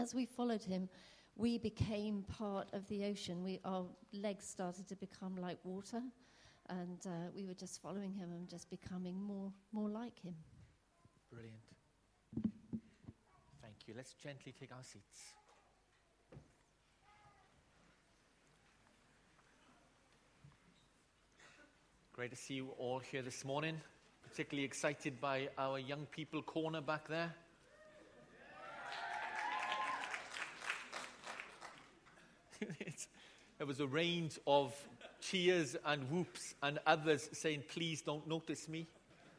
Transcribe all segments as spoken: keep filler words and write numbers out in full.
as we followed him, we became part of the ocean. We, our legs started to become like water, and uh, we were just following him and just becoming more, more like him. Brilliant. Thank you. Let's gently take our seats. Great to see you all here this morning. Particularly excited by our young people corner back there. It's, there was a range of cheers and whoops and others saying, please don't notice me.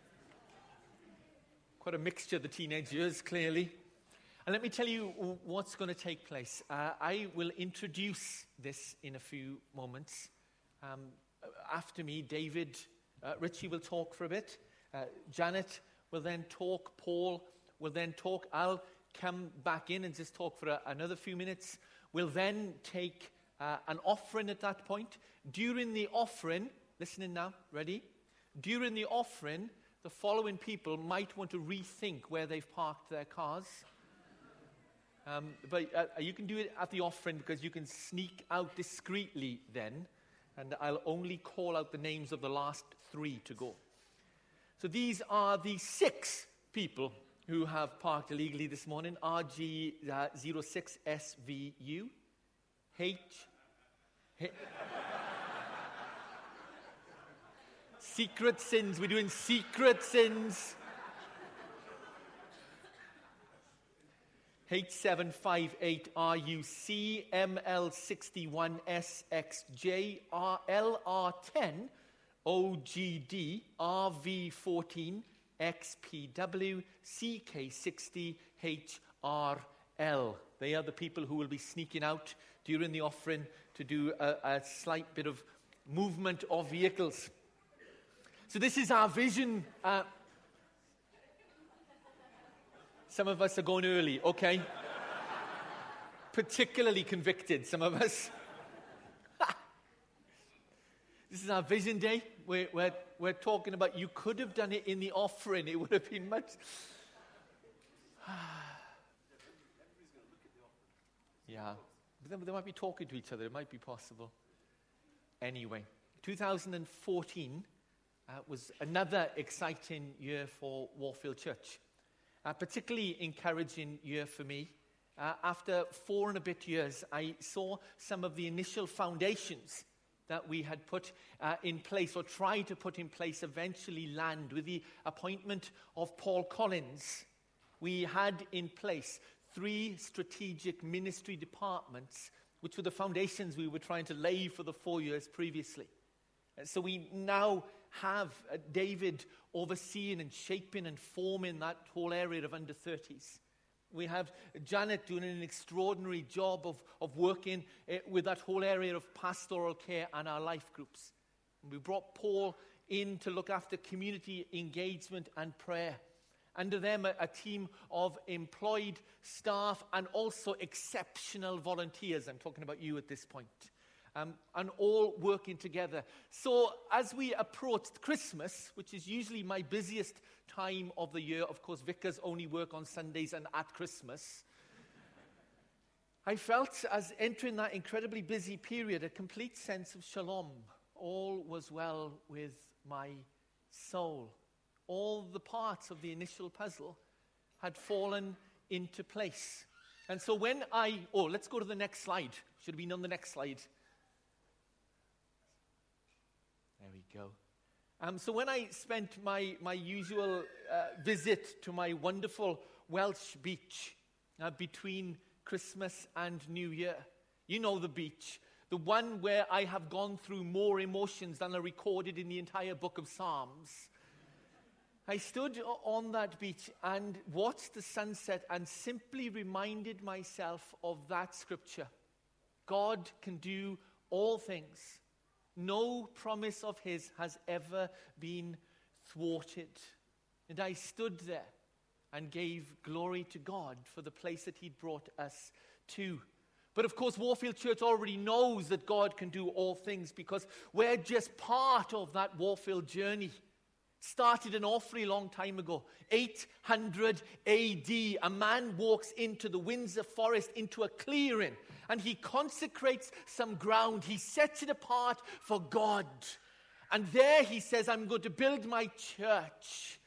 Quite a mixture, the teenage years, clearly. And let me tell you what's going to take place. Uh, I will introduce this in a few moments. Um, after me, David uh, Ritchie will talk for a bit. Uh, Janet will then talk. Paul will then talk. I'll come back in and just talk for a, another few minutes. We'll then take uh, an offering at that point. During the offering, listening now, ready? During the offering, the following people might want to rethink where they've parked their cars. Um, but uh, you can do it at the offering because you can sneak out discreetly then. And I'll only call out the names of the last three to go. So these are the six people who have parked illegally this morning. R G zero six S V U. H. H secret sins. We're doing secret sins. H seven five eight R U C, M L six one S X J, R L R ten, O G D, R V fourteen, X P W, C K sixty, H R L. They are the people who will be sneaking out during the offering to do a, a slight bit of movement of vehicles. So this is our vision. Uh, some of us are going early, okay? Particularly convicted, some of us. This is our vision day. We're, we're, we're talking about you could have done it in the offering. It would have been much... Yeah. But they might be talking to each other. It might be possible. Anyway, two thousand fourteen uh, was another exciting year for Warfield Church. A particularly encouraging year for me. Uh, after four and a bit years, I saw some of the initial foundations that we had put uh, in place or tried to put in place eventually land with the appointment of Paul Collins. We had in place three strategic ministry departments, which were the foundations we were trying to lay for the four years previously. And so we now have uh, David overseeing and shaping and forming that whole area of under thirties. We have Janet doing an extraordinary job of, of working uh, with that whole area of pastoral care and our life groups. And we brought Paul in to look after community engagement and prayer. Under them, a, a team of employed staff and also exceptional volunteers. I'm talking about you at this point. Um, and all working together. So as we approached Christmas, which is usually my busiest time of the year, of course, vicars only work on Sundays and at Christmas, I felt, as entering that incredibly busy period, a complete sense of shalom. All was well with my soul. All the parts of the initial puzzle had fallen into place. And so when I... Oh, let's go to the next slide. Should have been on the next slide. There we go. Um, so when I spent my, my usual uh, visit to my wonderful Welsh beach uh, between Christmas and New Year, you know the beach, the one where I have gone through more emotions than are recorded in the entire book of Psalms. I stood on that beach and watched the sunset and simply reminded myself of that scripture. God can do all things. No promise of his has ever been thwarted. And I stood there and gave glory to God for the place that he'd brought us to. But of course, Warfield Church already knows that God can do all things because we're just part of that Warfield journey. Started an awfully long time ago. eight hundred A D, a man walks into the Windsor Forest, into a clearing, and he consecrates some ground. He sets it apart for God. And there he says, I'm going to build my church.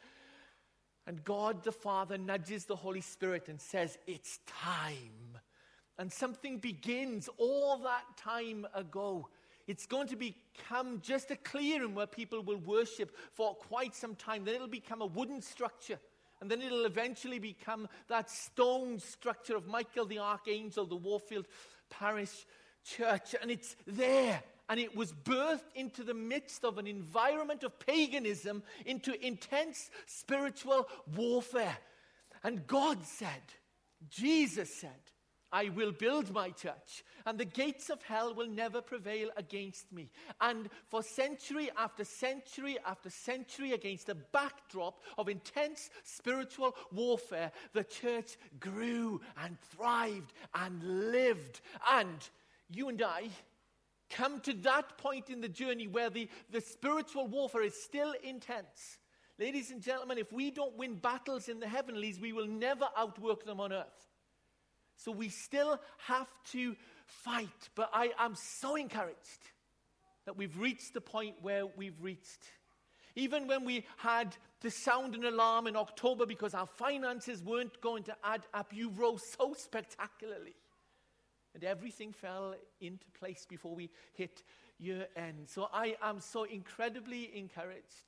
And God the Father nudges the Holy Spirit and says, it's time. And something begins all that time ago. It's going to become just a clearing where people will worship for quite some time. Then it'll become a wooden structure. And then it'll eventually become that stone structure of Michael the Archangel, the Warfield Parish Church. And it's there. And it was birthed into the midst of an environment of paganism, into intense spiritual warfare. And God said, Jesus said, I will build my church, and the gates of hell will never prevail against me. And for century after century after century, against a backdrop of intense spiritual warfare, the church grew and thrived and lived. And you and I come to that point in the journey where the, the spiritual warfare is still intense. Ladies and gentlemen, if we don't win battles in the heavenlies, we will never outwork them on earth. So we still have to fight. But I am so encouraged that we've reached the point where we've reached. Even when we had to sound an alarm in October because our finances weren't going to add up, you rose so spectacularly. And everything fell into place before we hit year end. So I am so incredibly encouraged.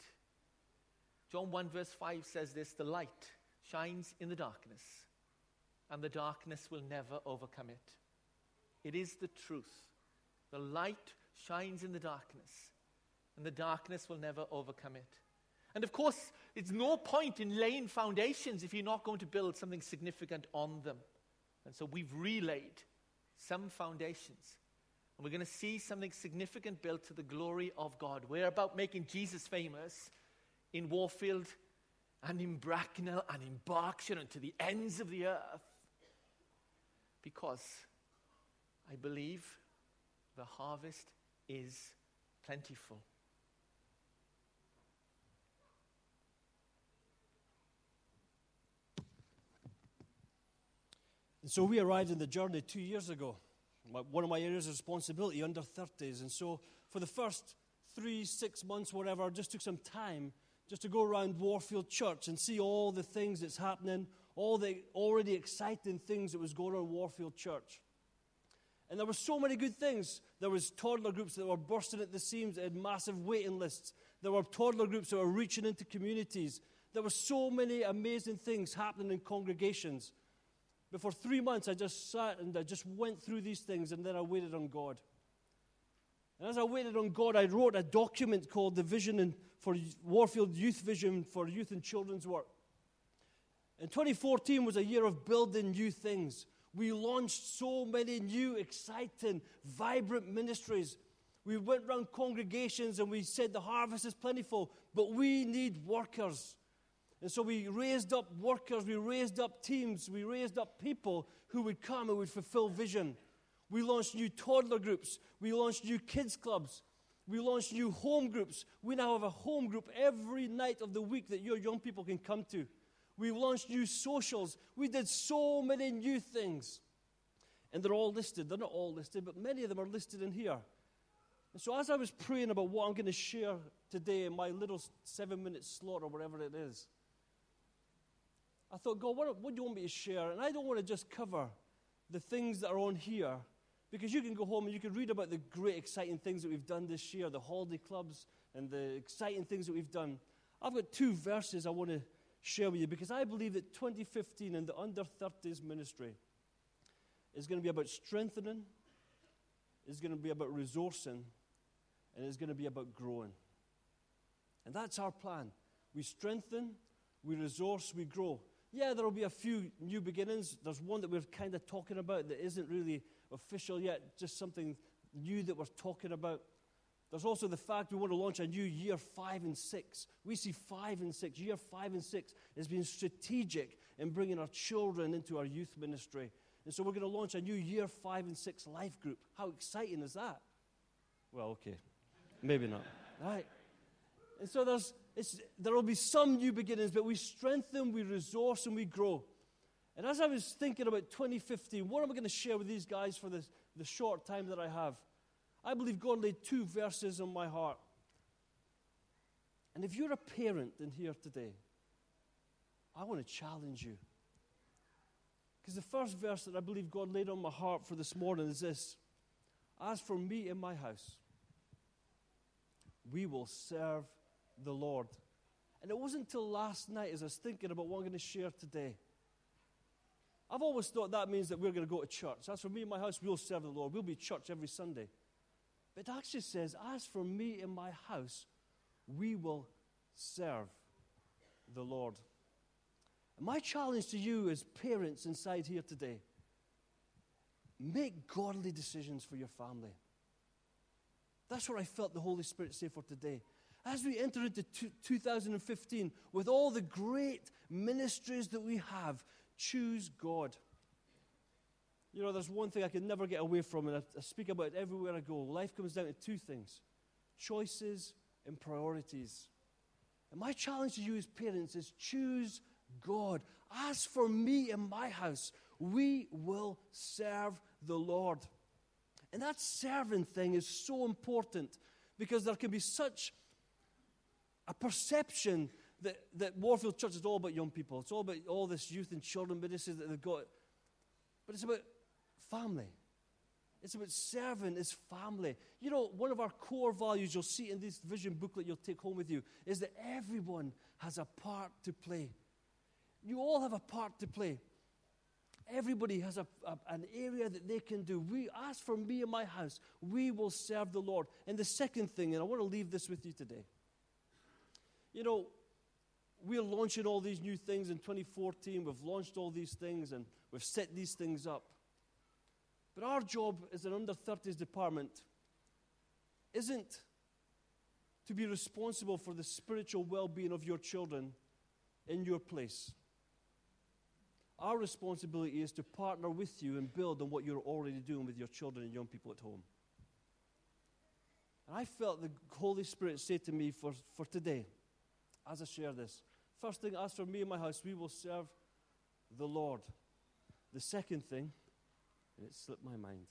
John one verse five says this, the light shines in the darkness, and the darkness will never overcome it. It is the truth. The light shines in the darkness, and the darkness will never overcome it. And of course, it's no point in laying foundations if you're not going to build something significant on them. And so we've relayed some foundations. And we're going to see something significant built to the glory of God. We're about making Jesus famous in Warfield and in Bracknell and in Berkshire and to the ends of the earth. Because I believe the harvest is plentiful. And so we arrived in the journey two years ago. My, one of my areas of responsibility, under thirties. And so for the first three, six months, whatever, I just took some time just to go around Warfield Church and see all the things that's happening, all the already exciting things that was going on in Warfield Church. And there were so many good things. There was toddler groups that were bursting at the seams, that had massive waiting lists. There were toddler groups that were reaching into communities. There were so many amazing things happening in congregations. But for three months, I just sat and I just went through these things, and then I waited on God. And as I waited on God, I wrote a document called the Vision and for Warfield Youth Vision for Youth and Children's Work. And twenty fourteen was a year of building new things. We launched so many new, exciting, vibrant ministries. We went around congregations and we said the harvest is plentiful, but we need workers. And so we raised up workers, we raised up teams, we raised up people who would come and would fulfill vision. We launched new toddler groups, we launched new kids clubs, we launched new home groups. We now have a home group every night of the week that your young people can come to. We launched new socials. We did so many new things. And they're all listed. They're not all listed, but many of them are listed in here. And so as I was praying about what I'm going to share today in my little seven-minute slot or whatever it is, I thought, God, what, what do you want me to share? And I don't want to just cover the things that are on here, because you can go home and you can read about the great, exciting things that we've done this year, the holiday clubs and the exciting things that we've done. I've got two verses I want to share with you, because I believe that twenty fifteen and the under thirties ministry is going to be about strengthening, it's going to be about resourcing, and it's going to be about growing. And that's our plan. We strengthen, we resource, we grow. Yeah, there will be a few new beginnings. There's one that we're kind of talking about that isn't really official yet, just something new that we're talking about. There's also the fact we want to launch a new year five and six. We see five and six, year five and six as being strategic in bringing our children into our youth ministry. And so we're going to launch a new year five and six life group. How exciting is that? Well, okay, maybe not. All right. And so there's It's, there will be some new beginnings, but we strengthen, we resource, and we grow. And as I was thinking about twenty fifteen, what am I going to share with these guys for this, the short time that I have? I believe God laid two verses on my heart. And if you're a parent in here today, I want to challenge you. Because the first verse that I believe God laid on my heart for this morning is this: as for me and my house, we will serve the Lord. And it wasn't until last night, as I was thinking about what I'm going to share today. I've always thought that means that we're going to go to church. As for me and my house, we'll serve the Lord. We'll be at church every Sunday. But it actually says, as for me and my house, we will serve the Lord. And my challenge to you as parents inside here today, make godly decisions for your family. That's what I felt the Holy Spirit say for today. As we enter into two thousand fifteen, with all the great ministries that we have, choose God. You know, there's one thing I can never get away from, and I, I speak about it everywhere I go. Life comes down to two things: choices and priorities. And my challenge to you as parents is choose God. As for me and my house, we will serve the Lord. And that serving thing is so important, because there can be such a perception that, that Warfield Church is all about young people. It's all about all this youth and children ministry that they've got. But it's about family. It's about serving as family. You know, one of our core values, you'll see in this vision booklet you'll take home with you, is that everyone has a part to play. You all have a part to play. Everybody has a, a, an area that they can do. We, as for me and my house, we will serve the Lord. And the second thing, and I want to leave this with you today. You know, we're launching all these new things in twenty fourteen. We've launched all these things and we've set these things up. But our job as an under thirties department isn't to be responsible for the spiritual well-being of your children in your place. Our responsibility is to partner with you and build on what you're already doing with your children and young people at home. And I felt the Holy Spirit say to me for, for today, as I share this, first thing, as for me and my house, we will serve the Lord. The second thing, and it slipped my mind,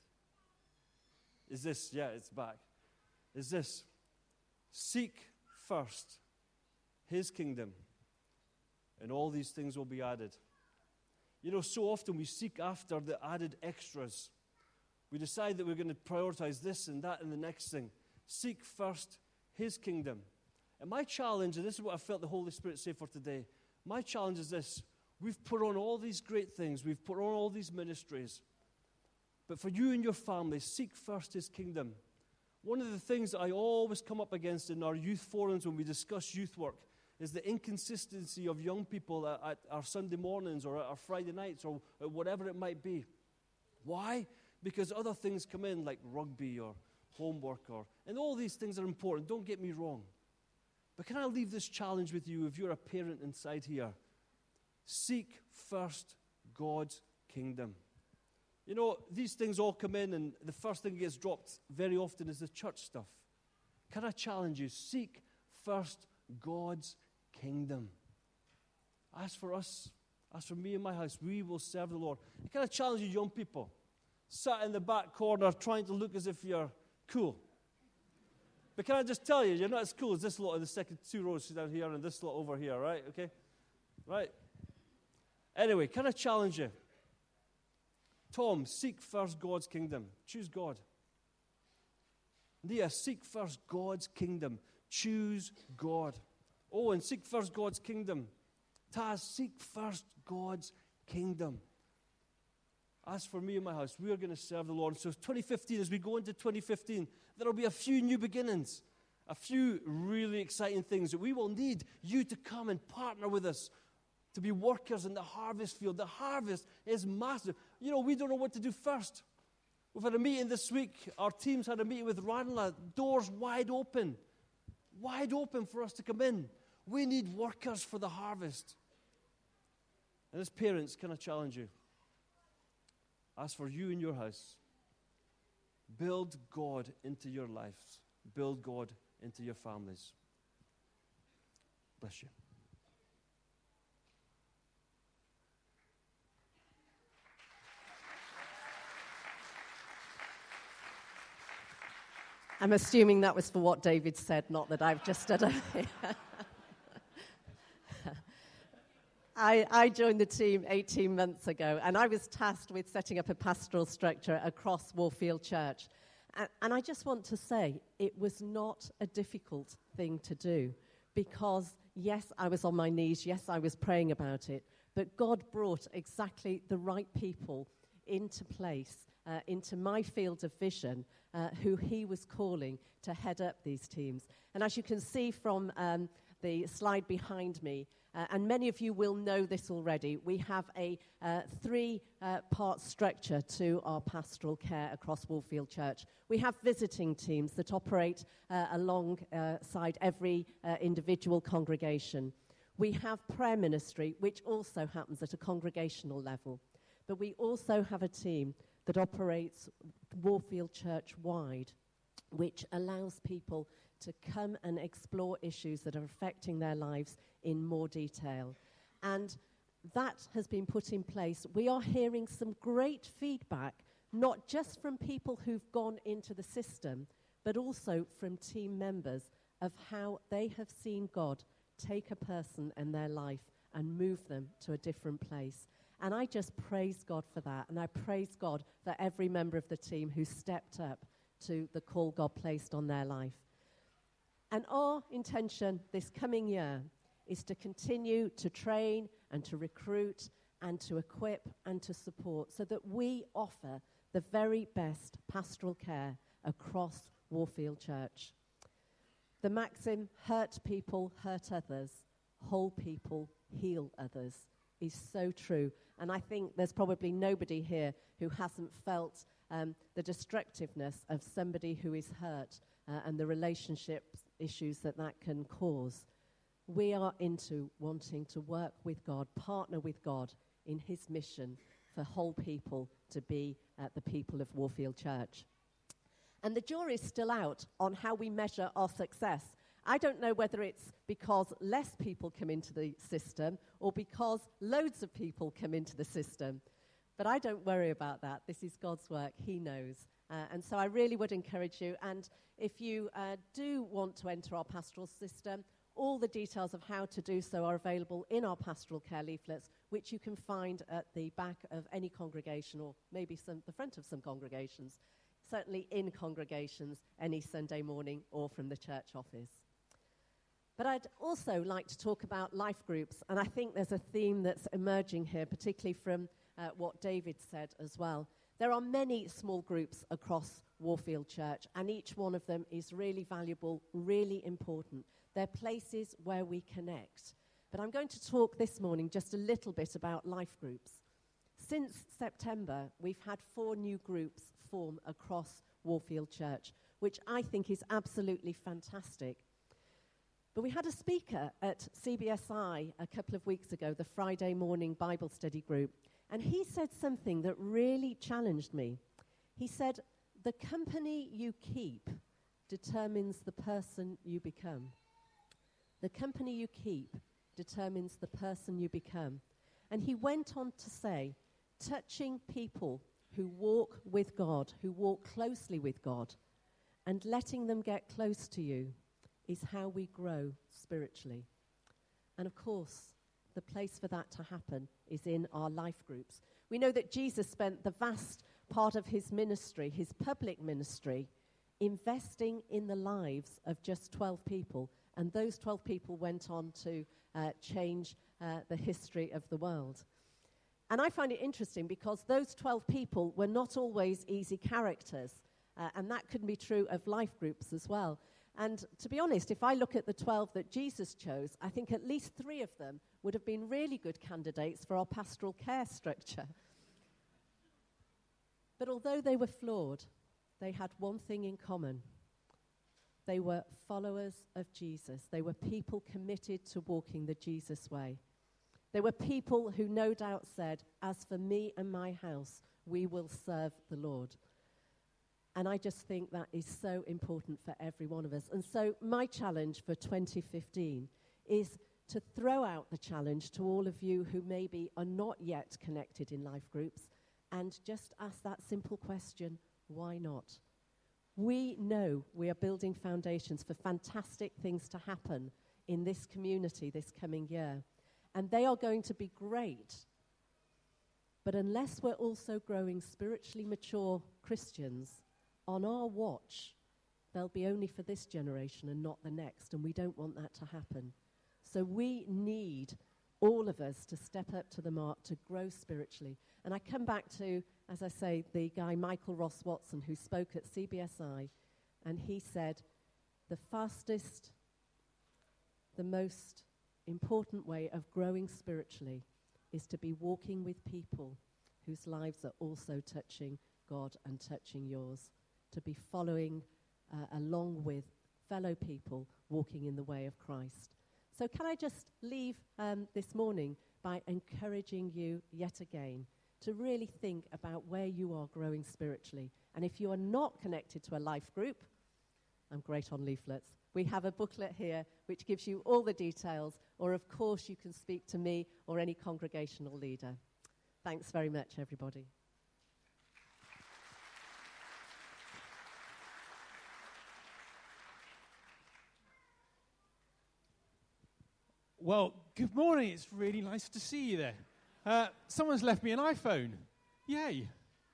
is this, yeah, it's back, is this: seek first His kingdom, and all these things will be added. You know, so often we seek after the added extras. We decide that we're going to prioritize this and that and the next thing. Seek first His kingdom. And my challenge, and this is what I felt the Holy Spirit say for today, my challenge is this: we've put on all these great things, we've put on all these ministries, but for you and your family, seek first His kingdom. One of the things that I always come up against in our youth forums when we discuss youth work is the inconsistency of young people at, at our Sunday mornings or at our Friday nights or whatever it might be. Why? Because other things come in, like rugby or homework, or and all these things are important, don't get me wrong. But can I leave this challenge with you if you're a parent inside here? Seek first God's kingdom. You know, these things all come in, and the first thing that gets dropped very often is the church stuff. Can I challenge you? Seek first God's kingdom. As for us, as for me and my house, we will serve the Lord. Can I challenge you, young people? Sat in the back corner trying to look as if you're cool. But can I just tell you, you're not as cool as this lot in the second two rows down here and this lot over here, right? Okay? Right? Anyway, can I challenge you? Tom, seek first God's kingdom. Choose God. Nia, seek first God's kingdom. Choose God. Owen, seek first God's kingdom. Taz, seek first God's kingdom. As for me and my house, we are going to serve the Lord. So twenty fifteen, as we go into twenty fifteen, there will be a few new beginnings, a few really exciting things that we will need you to come and partner with us to be workers in the harvest field. The harvest is massive. You know, we don't know what to do first. We've had a meeting this week. Our teams had a meeting with Ranelagh. Doors wide open. Wide open for us to come in. We need workers for the harvest. And as parents, can I challenge you? As for you and your house, build God into your lives. Build God into your families. Bless you. I'm assuming that was for what David said, not that I've just done it. I, I joined the team eighteen months ago, and I was tasked with setting up a pastoral structure across Warfield Church. And, and I just want to say, it was not a difficult thing to do, because, yes, I was on my knees, yes, I was praying about it, but God brought exactly the right people into place, uh, into my field of vision, uh, who he was calling to head up these teams. And as you can see from um, the slide behind me, Uh, and many of you will know this already, we have a uh, three-part uh, structure to our pastoral care across Warfield Church. We have visiting teams that operate uh, alongside every uh, individual congregation. We have prayer ministry, which also happens at a congregational level. But we also have a team that operates Warfield Church-wide, which allows people to come and explore issues that are affecting their lives in more detail. And that has been put in place. We are hearing some great feedback, not just from people who've gone into the system, but also from team members of how they have seen God take a person in their life and move them to a different place. And I just praise God for that. And I praise God for every member of the team who stepped up to the call God placed on their life. And our intention this coming year is to continue to train and to recruit and to equip and to support so that we offer the very best pastoral care across Warfield Church. The maxim, hurt people, hurt others, whole people, heal others, is so true. And I think there's probably nobody here who hasn't felt um, the destructiveness of somebody who is hurt uh, and the relationship issues that that can cause. We are into wanting to work with God, partner with God in his mission for whole people to be uh, the people of Warfield Church. And the jury's still out on how we measure our success. I don't know whether it's because less people come into the system or because loads of people come into the system. But I don't worry about that. This is God's work. He knows. Uh, and so I really would encourage you. And if you uh, do want to enter our pastoral system, all the details of how to do so are available in our pastoral care leaflets, which you can find at the back of any congregation or maybe some, the front of some congregations, certainly in congregations any Sunday morning or from the church office. But I'd also like to talk about life groups, and I think there's a theme that's emerging here, particularly from uh, what David said as well. There are many small groups across Warfield Church, and each one of them is really valuable, really important. They're places where we connect. But I'm going to talk this morning just a little bit about life groups. Since September, we've had four new groups form across Warfield Church, which I think is absolutely fantastic. But we had a speaker at C B S I a couple of weeks ago, the Friday morning Bible study group, and he said something that really challenged me. He said, "The company you keep determines the person you become." The company you keep determines the person you become. And he went on to say, touching people who walk with God, who walk closely with God, and letting them get close to you is how we grow spiritually. And of course, the place for that to happen is in our life groups. We know that Jesus spent the vast part of his ministry, his public ministry, investing in the lives of just twelve people. And those twelve people went on to uh, change uh, the history of the world. And I find it interesting because those twelve people were not always easy characters. Uh, and that could be true of life groups as well. And to be honest, if I look at the twelve that Jesus chose, I think at least three of them would have been really good candidates for our pastoral care structure. But although they were flawed, they had one thing in common. They were followers of Jesus. They were people committed to walking the Jesus way. They were people who no doubt said, "As for me and my house, we will serve the Lord." And I just think that is so important for every one of us. And so my challenge for twenty fifteen is to throw out the challenge to all of you who maybe are not yet connected in life groups and just ask that simple question, why not? We know we are building foundations for fantastic things to happen in this community this coming year, and they are going to be great. But unless we're also growing spiritually mature Christians on our watch, they'll be only for this generation and not the next, and we don't want that to happen. So we need all of us to step up to the mark to grow spiritually. And I come back to, as I say, the guy Michael Ross Watson, who spoke at C B S I, and he said, the fastest, the most important way of growing spiritually is to be walking with people whose lives are also touching God and touching yours, to be following uh, along with fellow people walking in the way of Christ. So can I just leave um, this morning by encouraging you yet again to really think about where you are growing spiritually. And if you are not connected to a life group, I'm great on leaflets. We have a booklet here which gives you all the details, or of course you can speak to me or any congregational leader. Thanks very much, everybody. Well, good morning. It's really nice to see you there. Uh, someone's left me an iPhone. Yay.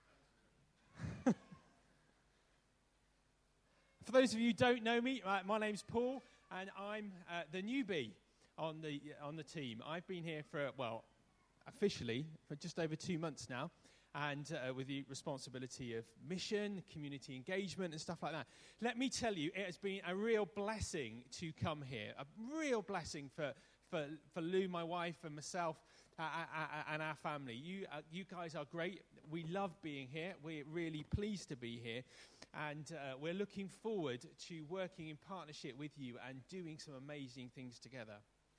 For those of you who don't know me, uh, my name's Paul, and I'm uh, the newbie on the on the team. I've been here for, well, officially, for just over two months now, and uh, with the responsibility of mission, community engagement, and stuff like that. Let me tell you, it has been a real blessing to come here, a real blessing for for, for Lou, my wife, and myself, uh, uh, and our family. You uh, you guys are great. We love being here. We're really pleased to be here. And uh, we're looking forward to working in partnership with you and doing some amazing things together.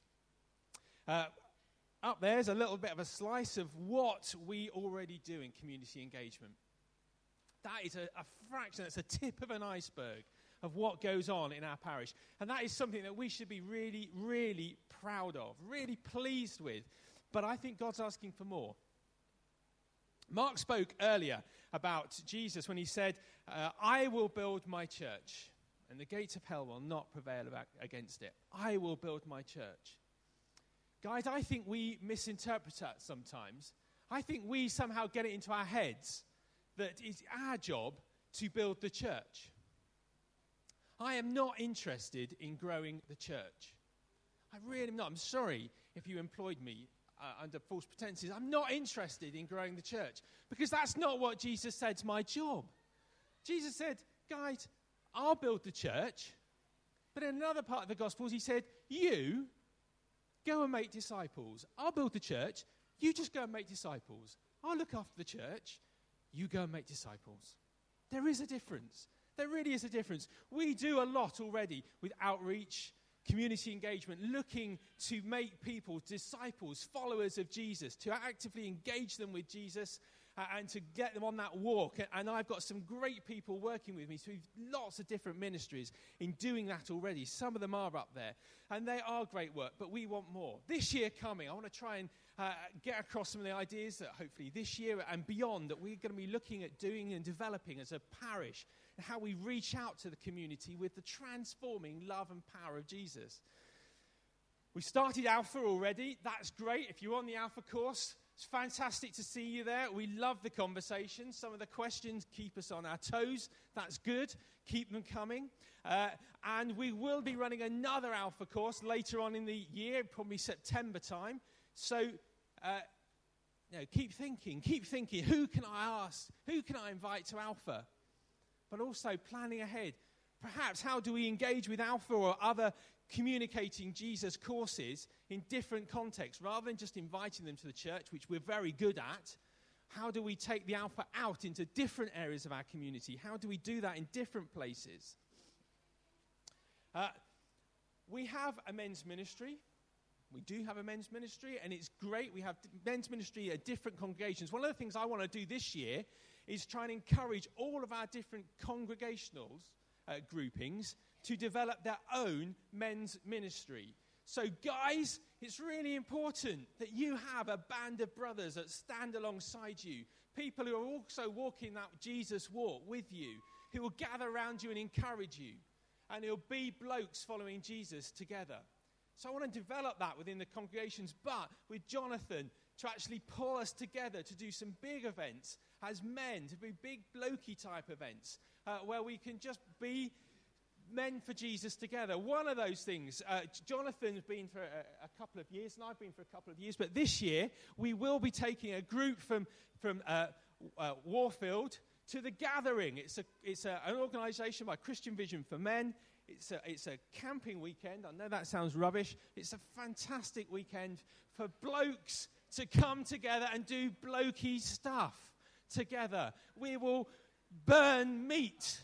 Uh, up there's a little bit of a slice of what we already do in community engagement. That is a, a fraction, that's a tip of an iceberg of what goes on in our parish. And that is something that we should be really, really proud of, really pleased with. But I think God's asking for more. Mark spoke earlier about Jesus when he said, uh, I will build my church, and the gates of hell will not prevail about, against it. I will build my church. Guys, I think we misinterpret that sometimes. I think we somehow get it into our heads that it's our job to build the church. I am not interested in growing the church. I really am not. I'm sorry if you employed me Uh, under false pretenses. I'm not interested in growing the church, because that's not what Jesus said's my job. Jesus said, guys, I'll build the church. But in another part of the Gospels, he said, you go and make disciples. I'll build the church. You just go and make disciples. I'll look after the church. You go and make disciples. There is a difference. There really is a difference. We do a lot already with outreach, community engagement, looking to make people disciples, followers of Jesus, to actively engage them with Jesus uh, and to get them on that walk. And I've got some great people working with me through lots of different ministries in doing that already. Some of them are up there, and they are great work, but we want more. This year coming, I want to try and uh, get across some of the ideas that hopefully this year and beyond that we're going to be looking at doing and developing as a parish, and how we reach out to the community with the transforming love and power of Jesus. We started Alpha already. That's great. If you're on the Alpha course, it's fantastic to see you there. We love the conversations. Some of the questions keep us on our toes. That's good. Keep them coming. Uh, and we will be running another Alpha course later on in the year, probably September time. So uh, you know, keep thinking. Keep thinking. Who can I ask? Who can I invite to Alpha? But also planning ahead. Perhaps how do we engage with Alpha or other communicating Jesus courses in different contexts? Rather than just inviting them to the church, which we're very good at, how do we take the Alpha out into different areas of our community? How do we do that in different places? Uh, we have a men's ministry. We do have a men's ministry, and it's great. We have men's ministry at different congregations. One of the things I want to do this year is try and encourage all of our different congregational uh, groupings to develop their own men's ministry. So guys, it's really important that you have a band of brothers that stand alongside you, people who are also walking that Jesus walk with you, who will gather around you and encourage you, and it'll be blokes following Jesus together. So I want to develop that within the congregations, but with Jonathan, to actually pull us together to do some big events as men, to be big blokey type events, uh, where we can just be men for Jesus together. One of those things, uh, Jonathan's been for a, a couple of years, and I've been for a couple of years, but this year we will be taking a group from, from uh, uh, Warfield to the Gathering. It's a it's a, an organisation by Christian Vision for Men. It's a, it's a camping weekend. I know that sounds rubbish. It's a fantastic weekend for blokes to come together and do blokey stuff together. We will burn meat.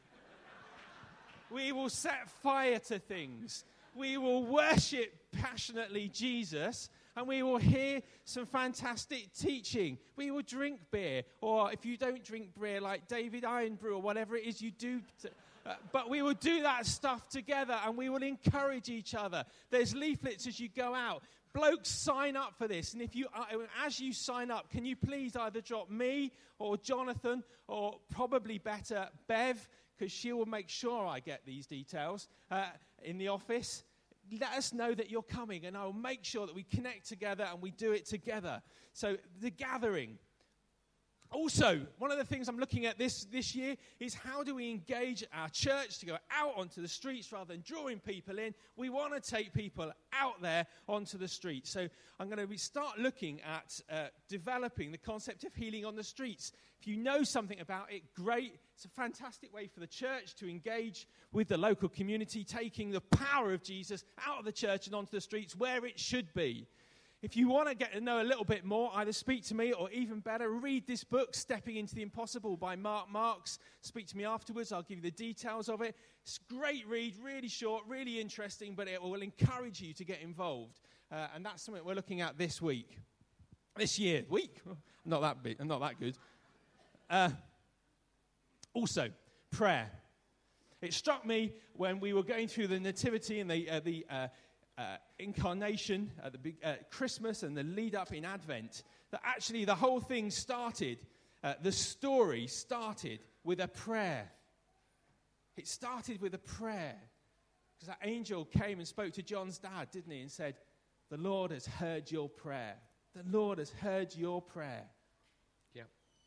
We will set fire to things. We will worship passionately Jesus, and we will hear some fantastic teaching. We will drink beer, or if you don't drink beer, like David Ironbrew or whatever it is you do. To, uh, but we will do that stuff together, and we will encourage each other. There's leaflets as you go out. Blokes, sign up for this. And if you, uh, as you sign up, can you please either drop me or Jonathan, or probably better, Bev, because she will make sure I get these details uh, in the office. Let us know that you're coming, and I will make sure that we connect together and we do it together. So the Gathering. Also, one of the things I'm looking at this, this year is how do we engage our church to go out onto the streets rather than drawing people in. We want to take people out there onto the streets. So I'm going to start looking at uh, developing the concept of healing on the streets. If you know something about it, great. It's a fantastic way for the church to engage with the local community, taking the power of Jesus out of the church and onto the streets where it should be. If you want to get to know a little bit more, either speak to me or even better, read this book, Stepping into the Impossible by Mark Marks. Speak to me afterwards. I'll give you the details of it. It's a great read, really short, really interesting, but it will encourage you to get involved. Uh, and that's something we're looking at this week. This year. Week? Not that big, not that good. Uh, also, prayer. It struck me when we were going through the Nativity and the, uh, the uh, uh, Incarnation at the big, uh, Christmas and the lead up in Advent, that actually the whole thing started, uh, the story started with a prayer. It started with a prayer. Because that angel came and spoke to John's dad, didn't he, and said, "The Lord has heard your prayer. The Lord has heard your prayer." Yeah.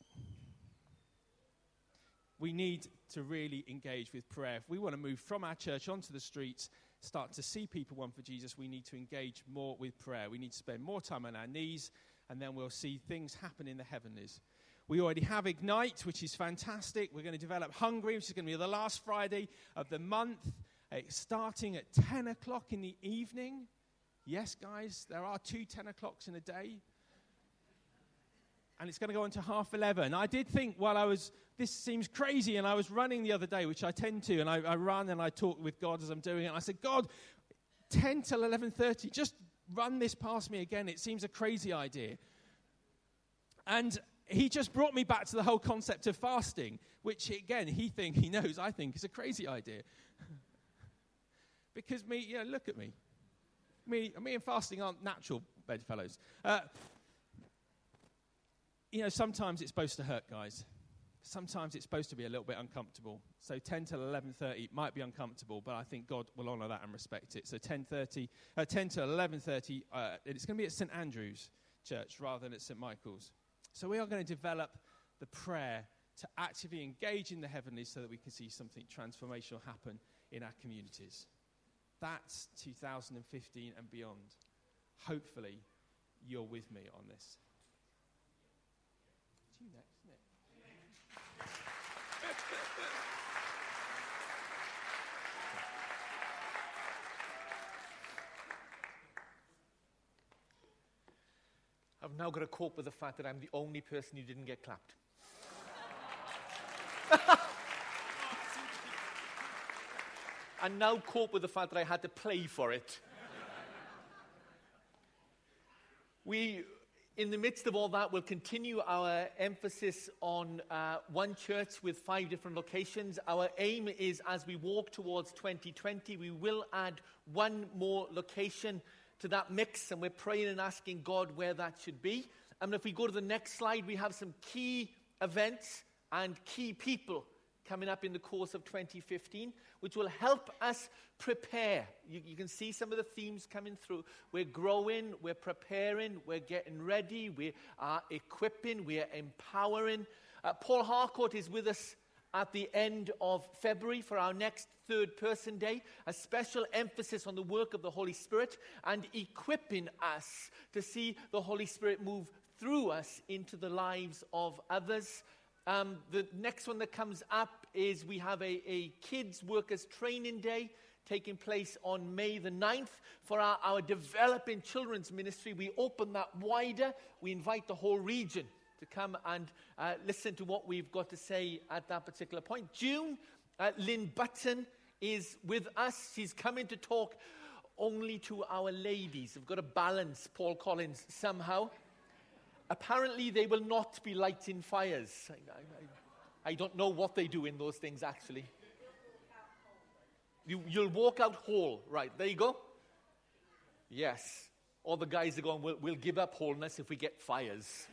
We need to really engage with prayer. If we want to move from our church onto the streets, start to see people one for Jesus, we need to engage more with prayer. We need to spend more time on our knees, and then we'll see things happen in the heavenlies. We already have Ignite, which is fantastic. We're going to develop Hungry, which is going to be the last Friday of the month. It's starting at ten o'clock in the evening. Yes, guys, there are two ten o'clocks in a day. And it's going to go on to half eleven. I did think while I was, this seems crazy, and I was running the other day, which I tend to, and I, I run and I talk with God as I'm doing it. And I said, God, ten till eleven thirty, just run this past me again. It seems a crazy idea. And he just brought me back to the whole concept of fasting, which, again, he think he knows, I think, is a crazy idea. Because me, you know, look at me. Me, me and fasting aren't natural bedfellows. Uh, You know, sometimes it's supposed to hurt, guys. Sometimes it's supposed to be a little bit uncomfortable. So ten till eleven thirty might be uncomfortable, but I think God will honour that and respect it. So ten thirty, uh, ten till eleven thirty, uh, it's going to be at St Andrew's Church rather than at St Michael's. So we are going to develop the prayer to actively engage in the heavenlies so that we can see something transformational happen in our communities. That's two thousand fifteen and beyond. Hopefully, you're with me on this. You next, isn't it? I've now got to cope with the fact that I'm the only person who didn't get clapped. And now cope with the fact that I had to play for it. we... In the midst of all that, we'll continue our emphasis on uh, one church with five different locations. Our aim is, as we walk towards twenty twenty, we will add one more location to that mix, and we're praying and asking God where that should be. And if we go to the next slide, we have some key events and key people coming up in the course of twenty fifteen, which will help us prepare. You, you can see some of the themes coming through. We're growing, we're preparing, we're getting ready, we are equipping, we are empowering. Uh, Paul Harcourt is with us at the end of February for our next Third Person Day, a special emphasis on the work of the Holy Spirit and equipping us to see the Holy Spirit move through us into the lives of others. Um, the next one that comes up is we have a, a Kids Workers Training Day taking place on May the ninth. For our, our Developing Children's Ministry, we open that wider. We invite the whole region to come and uh, listen to what we've got to say at that particular point. June, uh, Lynn Button is with us. She's coming to talk only to our ladies. We've got to balance Paul Collins somehow. Apparently, they will not be lighting fires. I, I, I don't know what they do in those things, actually. You, you'll walk out whole. Right, there you go. Yes. All the guys are going, we'll, we'll give up wholeness if we get fires.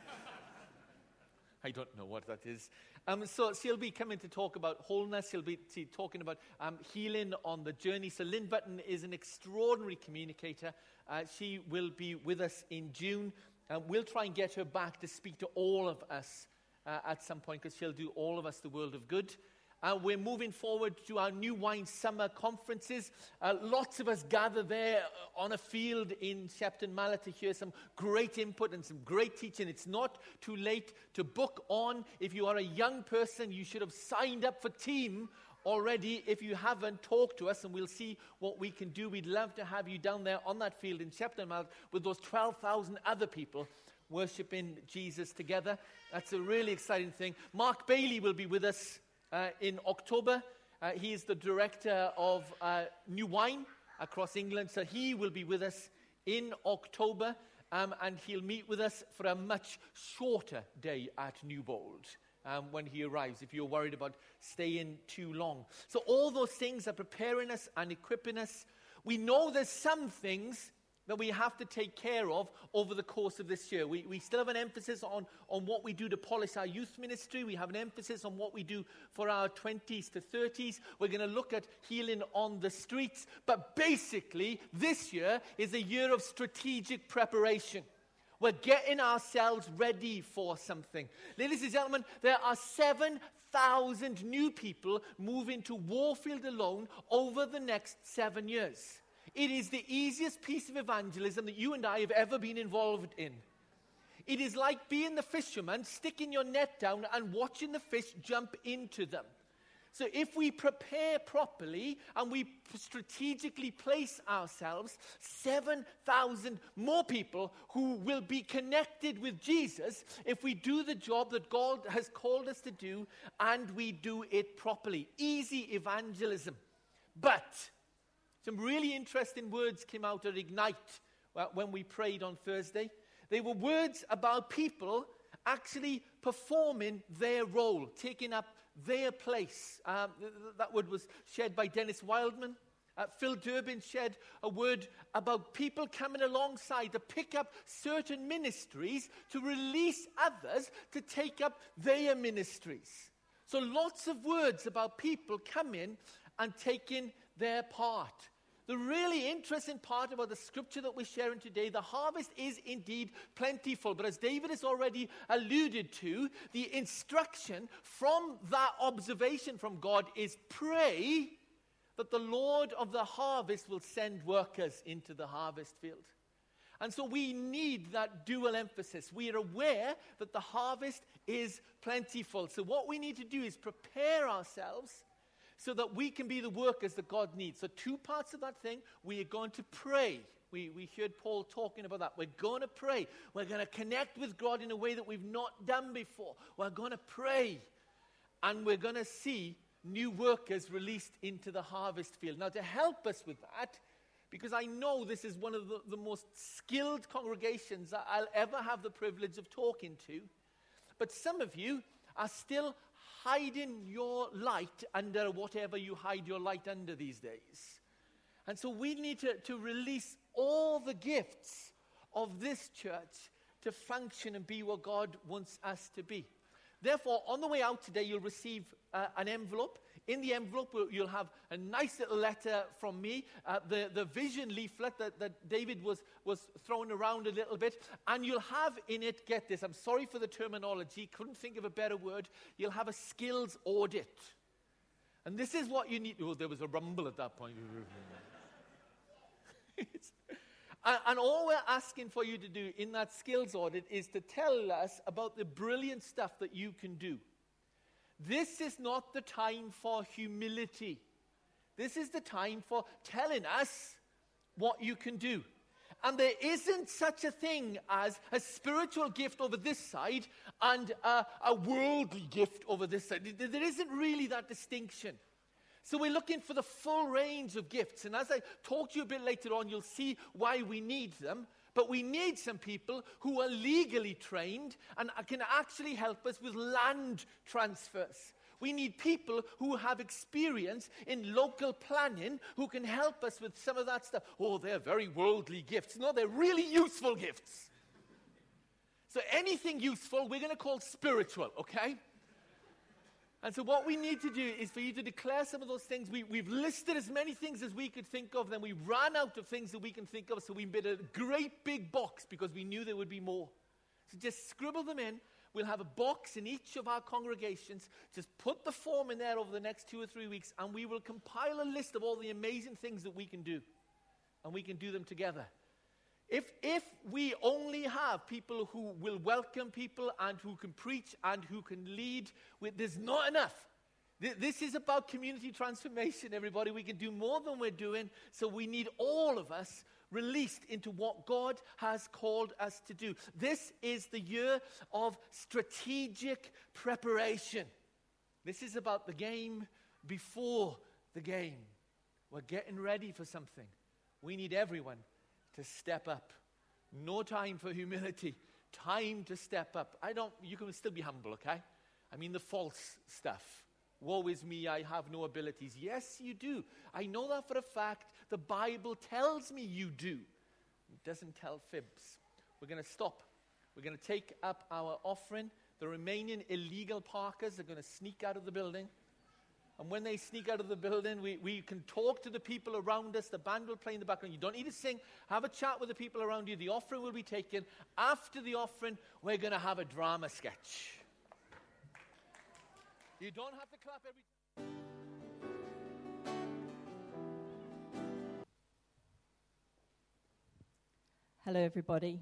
I don't know what that is. Um, so she'll be coming to talk about wholeness. She'll be she, talking about um, healing on the journey. So Lynn Button is an extraordinary communicator. Uh, she will be with us in June. Uh, we'll try and get her back to speak to all of us uh, at some point, because she'll do all of us the world of good. Uh, we're moving forward to our New Wine Summer Conferences. Uh, lots of us gather there on a field in Shepton Mallet to hear some great input and some great teaching. It's not too late to book on. If you are a young person, you should have signed up for team already. If you haven't, talk to us and we'll see what we can do. We'd love to have you down there on that field in Shepton Mallet with those twelve thousand other people worshiping Jesus together. That's a really exciting thing. Mark Bailey will be with us Uh, in October. Uh, he is the director of uh, New Wine across England, so he will be with us in October, um, and he'll meet with us for a much shorter day at Newbold um, when he arrives, if you're worried about staying too long. So all those things are preparing us and equipping us. We know there's some things that we have to take care of over the course of this year. We, we still have an emphasis on, on what we do to polish our youth ministry. We have an emphasis on what we do for our twenties to thirties. We're going to look at healing on the streets. But basically, this year is a year of strategic preparation. We're getting ourselves ready for something. Ladies and gentlemen, there are seven thousand new people moving to Warfield alone over the next seven years. It is the easiest piece of evangelism that you and I have ever been involved in. It is like being the fisherman, sticking your net down and watching the fish jump into them. So if we prepare properly and we strategically place ourselves, seven thousand more people who will be connected with Jesus if we do the job that God has called us to do and we do it properly. Easy evangelism. But some really interesting words came out at Ignite when we prayed on Thursday. They were words about people actually performing their role, taking up their place. Um, th- th- that word was shared by Dennis Wildman. Uh, Phil Durbin shared a word about people coming alongside to pick up certain ministries to release others to take up their ministries. So lots of words about people coming and taking their part. The really interesting part about the scripture that we're sharing today, the harvest is indeed plentiful. But as David has already alluded to, the instruction from that observation from God is pray that the Lord of the harvest will send workers into the harvest field. And so we need that dual emphasis. We are aware that the harvest is plentiful. So what we need to do is prepare ourselves so that we can be the workers that God needs. So two parts of that thing. We are going to pray. We, we heard Paul talking about that. We're going to pray. We're going to connect with God in a way that we've not done before. We're going to pray. And we're going to see new workers released into the harvest field. Now, to help us with that, because I know this is one of the, the most skilled congregations that I'll ever have the privilege of talking to. But some of you are still hiding your light under whatever you hide your light under these days. And so we need to, to release all the gifts of this church to function and be what God wants us to be. Therefore, on the way out today, you'll receive uh, an envelope. In the envelope, you'll have a nice little letter from me, uh, the, the vision leaflet that, that David was, was throwing around a little bit. And you'll have in it, get this, I'm sorry for the terminology, couldn't think of a better word. You'll have a skills audit. And this is what you need. Oh, there was a rumble at that point. And, and all we're asking for you to do in that skills audit is to tell us about the brilliant stuff that you can do. This is not the time for humility. This is the time for telling us what you can do. And there isn't such a thing as a spiritual gift over this side and a, a worldly gift over this side. There isn't really that distinction. So we're looking for the full range of gifts. And as I talk to you a bit later on, you'll see why we need them. But we need some people who are legally trained and can actually help us with land transfers. We need people who have experience in local planning who can help us with some of that stuff. Oh, they're very worldly gifts. No, they're really useful gifts. So anything useful, we're going to call spiritual, okay? And so what we need to do is for you to declare some of those things. We, we've listed as many things as we could think of. Then we ran out of things that we can think of. So we made a great big box because we knew there would be more. So just scribble them in. We'll have a box in each of our congregations. Just put the form in there over the next two or three weeks. And we will compile a list of all the amazing things that we can do. And we can do them together. If, if we only have people who will welcome people and who can preach and who can lead, there's not enough. This is about community transformation, everybody. We can do more than we're doing, so we need all of us released into what God has called us to do. This is the year of strategic preparation. This is about the game before the game. We're getting ready for something. We need everyone to step up. No time for humility. Time to step up. I don't, you can still be humble, okay? I mean the false stuff. Woe is me, I have no abilities. Yes, you do. I know that for a fact. The Bible tells me you do. It doesn't tell fibs. We're going to stop. We're going to take up our offering. The remaining illegal parkers are going to sneak out of the building. And when they sneak out of the building, we, we can talk to the people around us. The band will play in the background. You don't need to sing. Have a chat with the people around you. The offering will be taken. After the offering, we're going to have a drama sketch. You don't have to clap every time. Hello, everybody.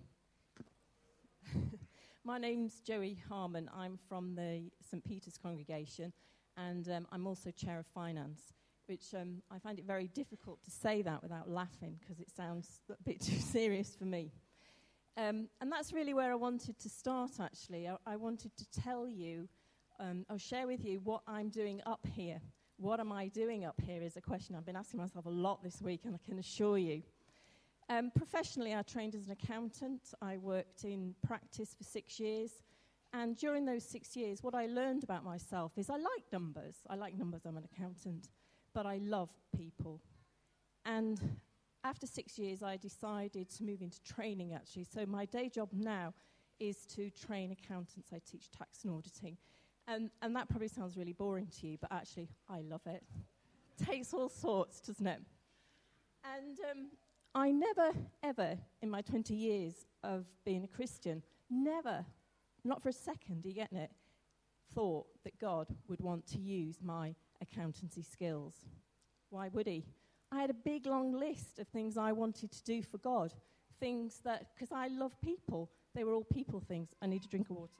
My name's Joey Harmon. I'm from the Saint Peter's congregation. And um, I'm also chair of finance, which um, I find it very difficult to say that without laughing because it sounds a bit too serious for me. Um, and that's really where I wanted to start, actually. I, I wanted to tell you, um, I'll share with you what I'm doing up here. What am I doing up here is a question I've been asking myself a lot this week, and I can assure you. Um, professionally, I trained as an accountant. I worked in practice for six years. And during those six years, what I learned about myself is I like numbers. I like numbers, I'm an accountant. But I love people. And after six years, I decided to move into training, actually. So my day job now is to train accountants. I teach tax and auditing. And, and that probably sounds really boring to you, but actually, I love it. Takes all sorts, doesn't it? And um, I never, ever, in my twenty years of being a Christian, never, not for a second, are you getting it, thought that God would want to use my accountancy skills. Why would he? I had a big, long list of things I wanted to do for God, things that, because I love people, they were all people things. I need a drink of water.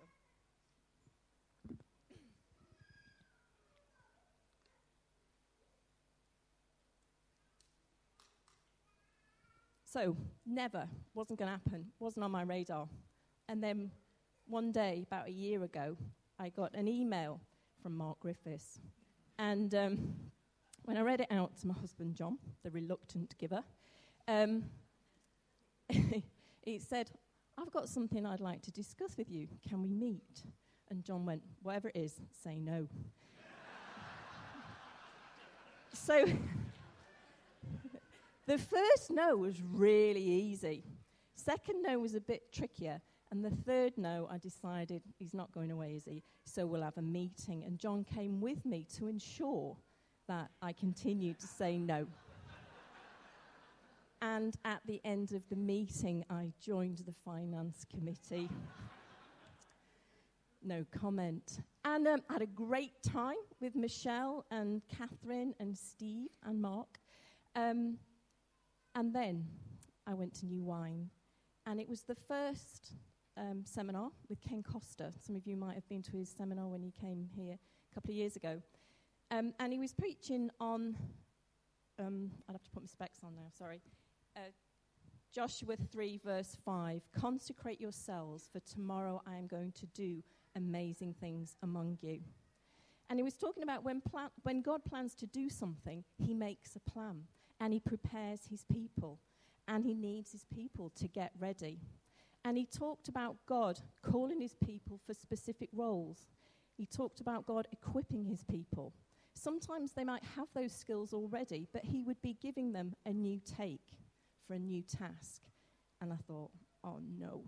So, never, wasn't going to happen, wasn't on my radar. And then one day, about a year ago, I got an email from Mark Griffiths. And um, when I read it out to my husband, John, the reluctant giver, Um, he said, I've got something I'd like to discuss with you. Can we meet? And John went, whatever it is, say no. So the first no was really easy. Second no was a bit trickier. And the third no, I decided he's not going away, is he? So we'll have a meeting. And John came with me to ensure that I continued to say no. And at the end of the meeting, I joined the finance committee. No comment. And um, had a great time with Michelle and Catherine and Steve and Mark. Um, and then I went to New Wine. And it was the first um, seminar with Ken Costa. Some of you might have been to his seminar when he came here a couple of years ago. Um, and he was preaching on, um, I'll have to put my specs on now, sorry. Uh, Joshua three, verse five, consecrate yourselves, for tomorrow I am going to do amazing things among you. And he was talking about when, pla- when God plans to do something, he makes a plan, and he prepares his people, and he needs his people to get ready. And he talked about God calling his people for specific roles. He talked about God equipping his people. Sometimes they might have those skills already, but he would be giving them a new take for a new task. And I thought, oh no,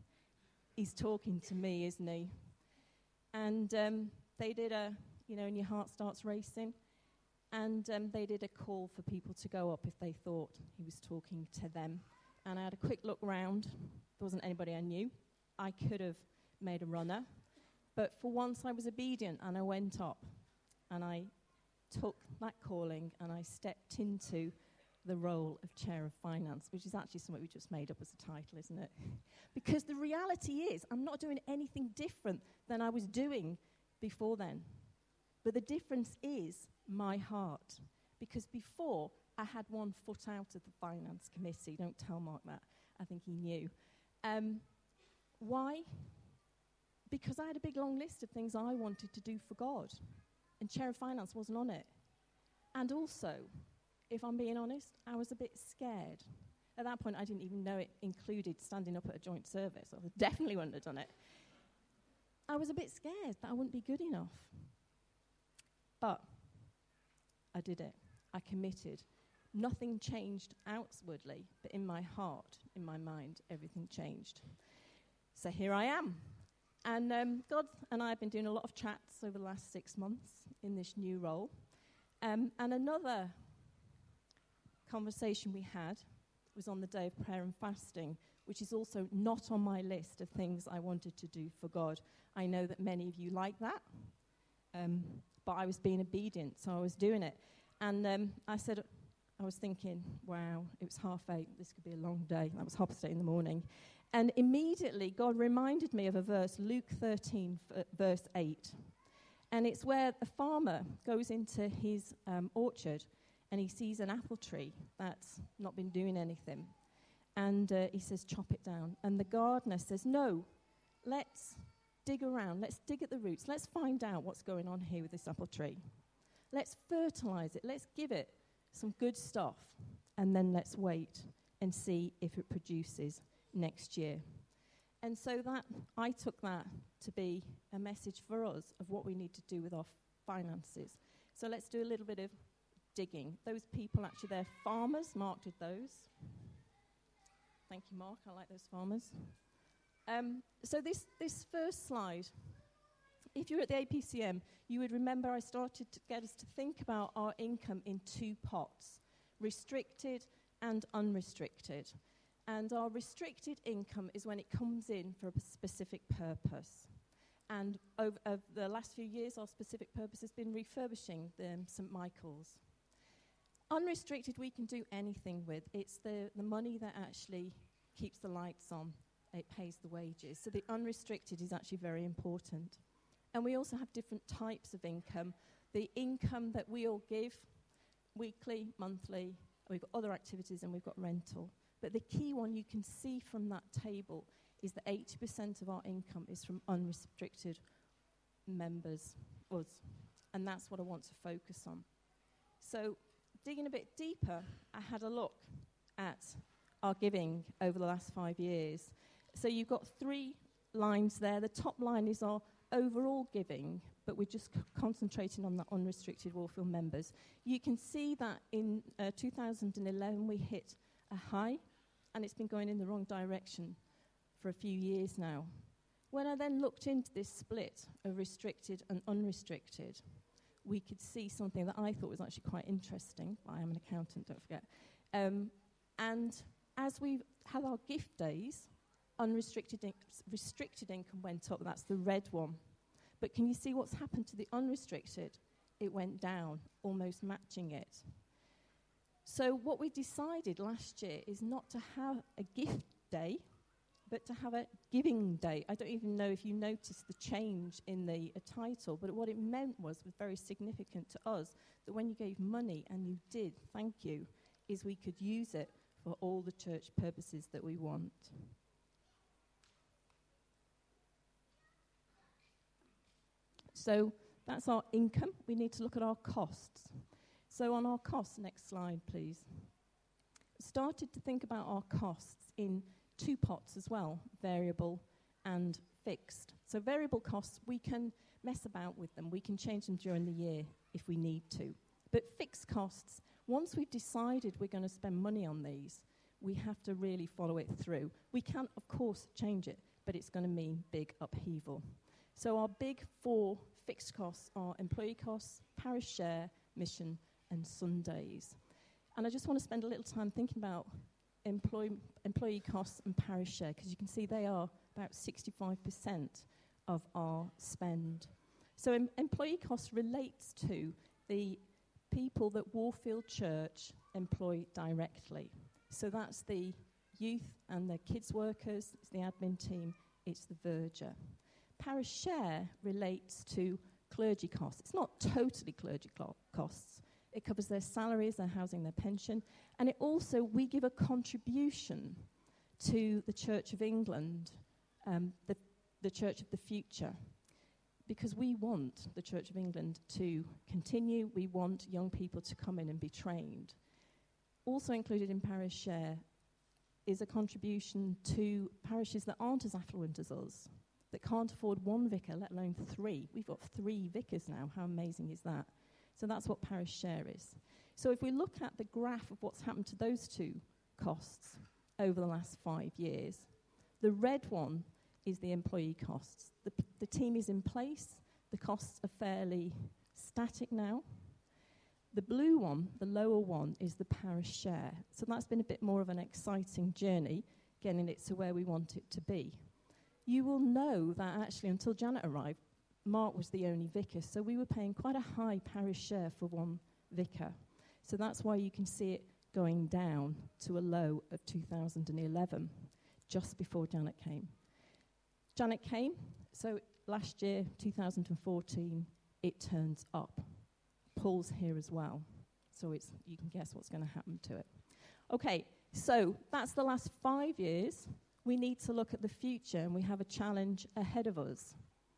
he's talking to me, isn't he? And um, they did a, you know, and your heart starts racing. And um, they did a call for people to go up if they thought he was talking to them. And I had a quick look round. There wasn't anybody I knew. I could have made a runner. But for once I was obedient and I went up. And I took that calling and I stepped into the role of chair of finance, which is actually something we just made up as a title, isn't it? Because the reality is I'm not doing anything different than I was doing before then. But the difference is my heart. Because before, I had one foot out of the finance committee. Don't tell Mark that. I think he knew. Um, why? Because I had a big long list of things I wanted to do for God. And chair of finance wasn't on it. And also, if I'm being honest, I was a bit scared. At that point, I didn't even know it included standing up at a joint service. I definitely wouldn't have done it. I was a bit scared that I wouldn't be good enough. But I did it. I committed. Nothing changed outwardly, but in my heart, in my mind, everything changed. So here I am. And um, God and I have been doing a lot of chats over the last six months in this new role. Um, and another conversation we had was on the day of prayer and fasting, which is also not on my list of things I wanted to do for God. I know that many of you like that, um, but I was being obedient, so I was doing it. And um, I said, I was thinking, wow, it was half eight, this could be a long day. That was half past eight in the morning. And immediately God reminded me of a verse, Luke thirteen, f- verse eight. And it's where the farmer goes into his um, orchard and he sees an apple tree that's not been doing anything. And uh, he says, chop it down. And the gardener says, no, let's dig around. Let's dig at the roots. Let's find out what's going on here with this apple tree. Let's fertilize it. Let's give it some good stuff. And then let's wait and see if it produces next year. And so that I took that to be a message for us of what we need to do with our finances. So let's do a little bit of digging. Those people, actually, they're farmers. Mark did those. Thank you, Mark. I like those farmers. Um, so this, this first slide, if you're at the A P C M, you would remember I started to get us to think about our income in two pots, restricted and unrestricted. And our restricted income is when it comes in for a specific purpose. And over, over the last few years, our specific purpose has been refurbishing the um, Saint Michael's. Unrestricted, we can do anything with. It's the, the money that actually keeps the lights on. It pays the wages. So the unrestricted is actually very important. And we also have different types of income. The income that we all give, weekly, monthly, we've got other activities, and we've got rental. But the key one you can see from that table is that eighty percent of our income is from unrestricted members, us. And that's what I want to focus on. So digging a bit deeper, I had a look at our giving over the last five years. So you've got three lines there. The top line is our overall giving, but we're just c- concentrating on the unrestricted Warfield members. You can see that in uh, two thousand eleven we hit a high, and it's been going in the wrong direction for a few years now. When I then looked into this split of restricted and unrestricted, we could see something that I thought was actually quite interesting. I am an accountant, don't forget. Um, and as we had our gift days, unrestricted in- restricted income went up. That's the red one. But can you see what's happened to the unrestricted? It went down, almost matching it. So what we decided last year is not to have a gift day, but to have a giving day. I don't even know if you noticed the change in the uh, title, but what it meant was, was very significant to us, that when you gave money, and you did, thank you, is we could use it for all the church purposes that we want. So that's our income. We need to look at our costs. So on our costs, next slide, please. Started to think about our costs in two pots as well, variable and fixed. So variable costs, we can mess about with them. We can change them during the year if we need to. But fixed costs, once we've decided we're going to spend money on these, we have to really follow it through. We can, of course, change it, but it's going to mean big upheaval. So our big four fixed costs are employee costs, parish share, mission, and Sundays. And I just want to spend a little time thinking about employ- employee costs and parish share, because you can see they are about sixty-five percent of our spend. So em- employee costs relates to the people that Warfield Church employ directly. So that's the youth and the kids workers, it's the admin team, it's the verger. Parish share relates to clergy costs. It's not totally clergy cl- costs. It covers their salaries, their housing, their pension. And it also, we give a contribution to the Church of England, um, the, the Church of the Future, because we want the Church of England to continue. We want young people to come in and be trained. Also included in parish share is a contribution to parishes that aren't as affluent as us, that can't afford one vicar, let alone three. We've got three vicars now. How amazing is that? So that's what parish share is. So if we look at the graph of what's happened to those two costs over the last five years, the red one is the employee costs. The, p- the team is in place. The costs are fairly static now. The blue one, the lower one, is the parish share. So that's been a bit more of an exciting journey, getting it to where we want it to be. You will know that actually until Janet arrived, Mark was the only vicar, so we were paying quite a high parish share for one vicar. So that's why you can see it going down to a low of two thousand eleven, just before Janet came. Janet came, so last year, two thousand fourteen, it turns up. Paul's here as well, so it's you can guess what's going to happen to it. Okay, so that's the last five years. We need to look at the future, and we have a challenge ahead of us.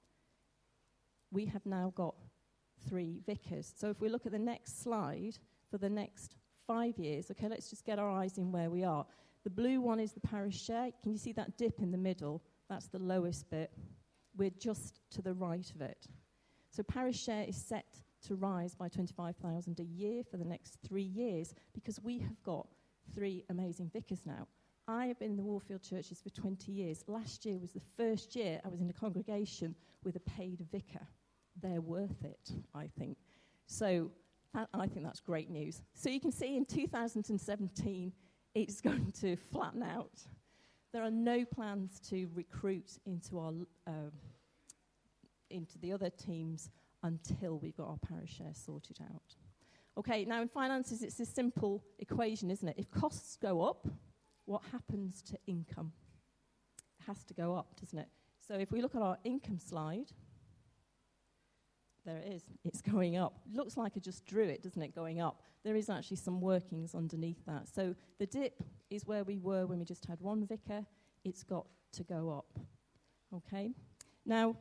We have now got three vicars. So if we look at the next slide for the next five years, okay, let's just get our eyes in where we are. The blue one is the parish share. Can you see that dip in the middle? That's the lowest bit. We're just to the right of it. So parish share is set to rise by twenty-five thousand a year for the next three years because we have got three amazing vicars now. I have been in the Warfield churches for twenty years. Last year was the first year I was in a congregation with a paid vicar. They're worth it, I think. So that, I think that's great news. So you can see in two thousand seventeen, it's going to flatten out. There are no plans to recruit into our uh, into the other teams until we've got our parish share sorted out. Okay, now in finances, it's a simple equation, isn't it? If costs go up, what happens to income? It has to go up, doesn't it? So if we look at our income slide, there it is. It's going up. Looks like I just drew it, doesn't it, going up. There is actually some workings underneath that. So the dip is where we were when we just had one vicar. It's got to go up. Okay? Now,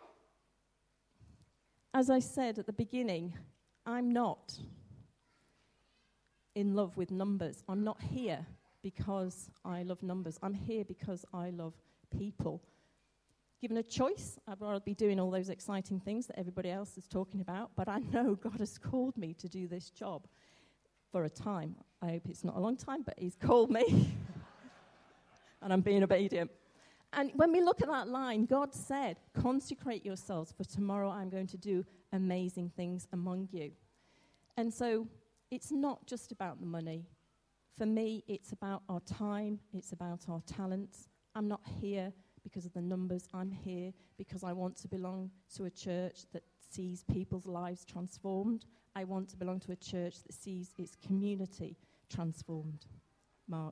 as I said at the beginning, I'm not in love with numbers. I'm not here because I love numbers. I'm here because I love people. Given a choice, I'd rather be doing all those exciting things that everybody else is talking about, but I know God has called me to do this job for a time. I hope it's not a long time, but he's called me, and I'm being obedient. And when we look at that line, God said, consecrate yourselves, for tomorrow I'm going to do amazing things among you. And so it's not just about the money. For me, it's about our time. It's about our talents. I'm not here because of the numbers. I'm here because I want to belong to a church that sees people's lives transformed. I want to belong to a church that sees its community transformed. Mark.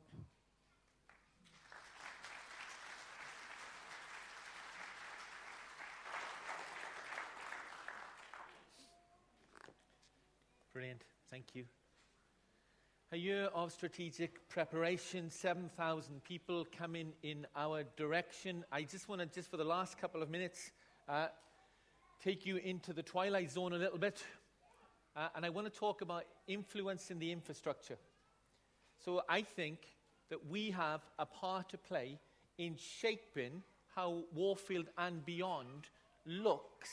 Brilliant. Thank you. A year of strategic preparation, seven thousand people coming in our direction. I just want to, just for the last couple of minutes, uh, take you into the twilight zone a little bit. Uh, and I want to talk about influence in the infrastructure. So I think that we have a part to play in shaping how Warfield and beyond looks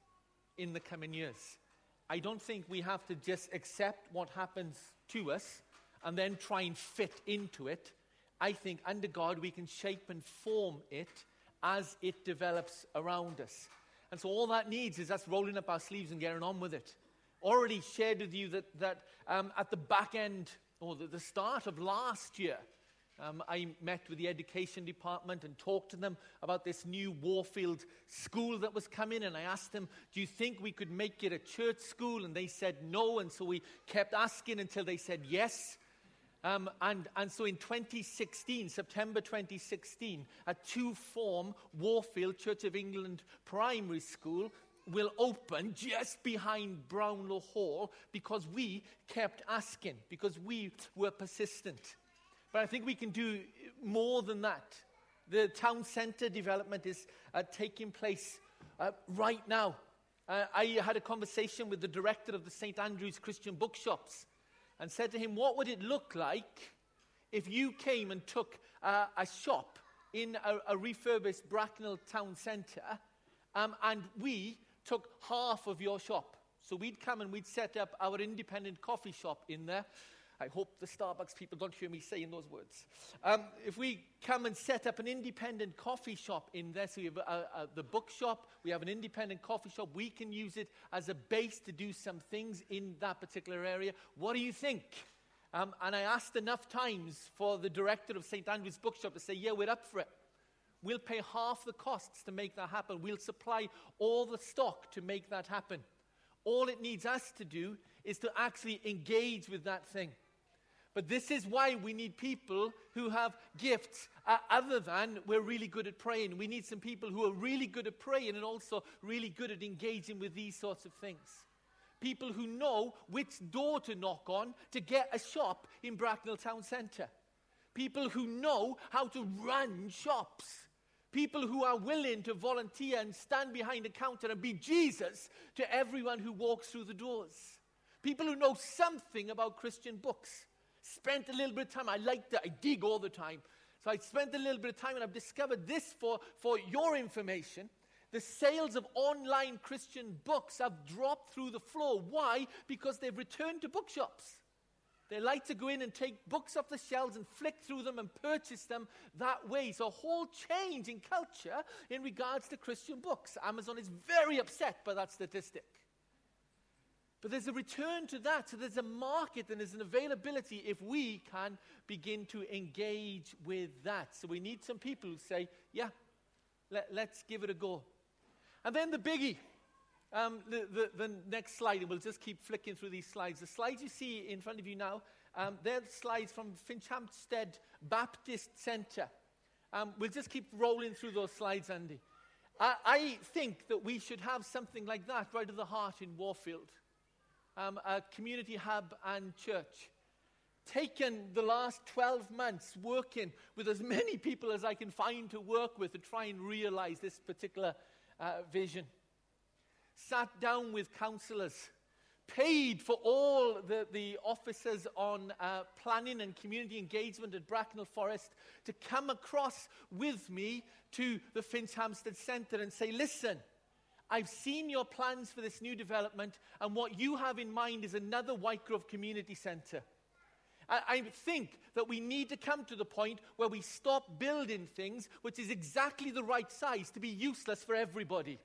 in the coming years. I don't think we have to just accept what happens to us and then try and fit into it. I think under God we can shape and form it as it develops around us. And so all that needs is us rolling up our sleeves and getting on with it. Already shared with you that, that um, at the back end, or the, the start of last year, um, I met with the education department and talked to them about this new Warfield school that was coming, and I asked them, do you think we could make it a church school? And they said no, and so we kept asking until they said yes. Um, and, and so in twenty sixteen, September twenty sixteen, a two-form Warfield Church of England primary school will open just behind Brownlow Hall because we kept asking, because we were persistent. But I think we can do more than that. The town centre development is uh, taking place uh, right now. Uh, I had a conversation with the director of the Saint Andrew's Christian Bookshops and said to him, what would it look like if you came and took uh, a shop in a, a refurbished Bracknell town centre um, and we took half of your shop? So we'd come and we'd set up our independent coffee shop in there. I hope the Starbucks people don't hear me saying those words. Um, if we come and set up an independent coffee shop in there, so we have uh, uh, the bookshop, we have an independent coffee shop, we can use it as a base to do some things in that particular area. What do you think? Um, and I asked enough times for the director of Saint Andrew's Bookshop to say, yeah, we're up for it. We'll pay half the costs to make that happen. We'll supply all the stock to make that happen. All it needs us to do is to actually engage with that thing. But this is why we need people who have gifts uh, other than we're really good at praying. We need some people who are really good at praying and also really good at engaging with these sorts of things. People who know which door to knock on to get a shop in Bracknell Town Centre. People who know how to run shops. People who are willing to volunteer and stand behind a counter and be Jesus to everyone who walks through the doors. People who know something about Christian books. Spent a little bit of time. I like that. I dig all the time. So I spent a little bit of time and I've discovered this for, for your information. The sales of online Christian books have dropped through the floor. Why? Because they've returned to bookshops. They like to go in and take books off the shelves and flick through them and purchase them that way. So a whole change in culture in regards to Christian books. Amazon is very upset by that statistic. But there's a return to that. So there's a market and there's an availability if we can begin to engage with that. So we need some people who say, yeah, let, let's give it a go. And then the biggie. Um, the, the, the next slide, and we'll just keep flicking through these slides. The slides you see in front of you now, um, they're the slides from Finchampstead Baptist Centre. Um, we'll just keep rolling through those slides, Andy. I, I think that we should have something like that right at the heart in Warfield. Um, a community hub and church. Taken the last twelve months working with as many people as I can find to work with to try and realize this particular uh, vision. Sat down with counselors, paid for all the, the officers on uh, planning and community engagement at Bracknell Forest to come across with me to the Finch Hampstead Centre and say, listen, I've seen your plans for this new development, and what you have in mind is another Whitegrove Community Centre. I, I think that we need to come to the point where we stop building things which is exactly the right size to be useless for everybody.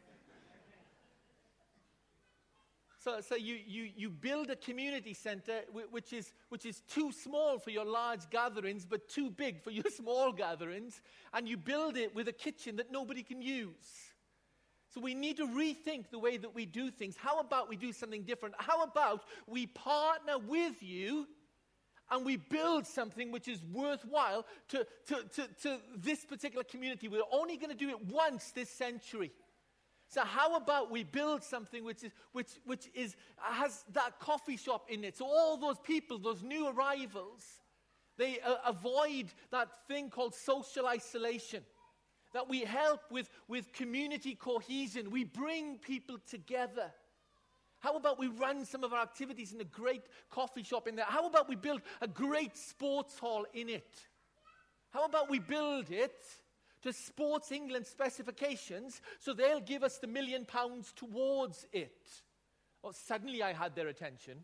So, so you, you, you build a community centre which is, which is too small for your large gatherings, but too big for your small gatherings, and you build it with a kitchen that nobody can use. So we need to rethink the way that we do things. How about we do something different? How about we partner with you and we build something which is worthwhile to, to, to, to this particular community? We're only going to do it once this century. So how about we build something which is which which is has that coffee shop in it? So all those people, those new arrivals, they uh, avoid that thing called social isolation. That we help with, with community cohesion. We bring people together. How about we run some of our activities in a great coffee shop in there? How about we build a great sports hall in it? How about we build it to Sports England specifications, so they'll give us the million pounds towards it? Well, suddenly I had their attention.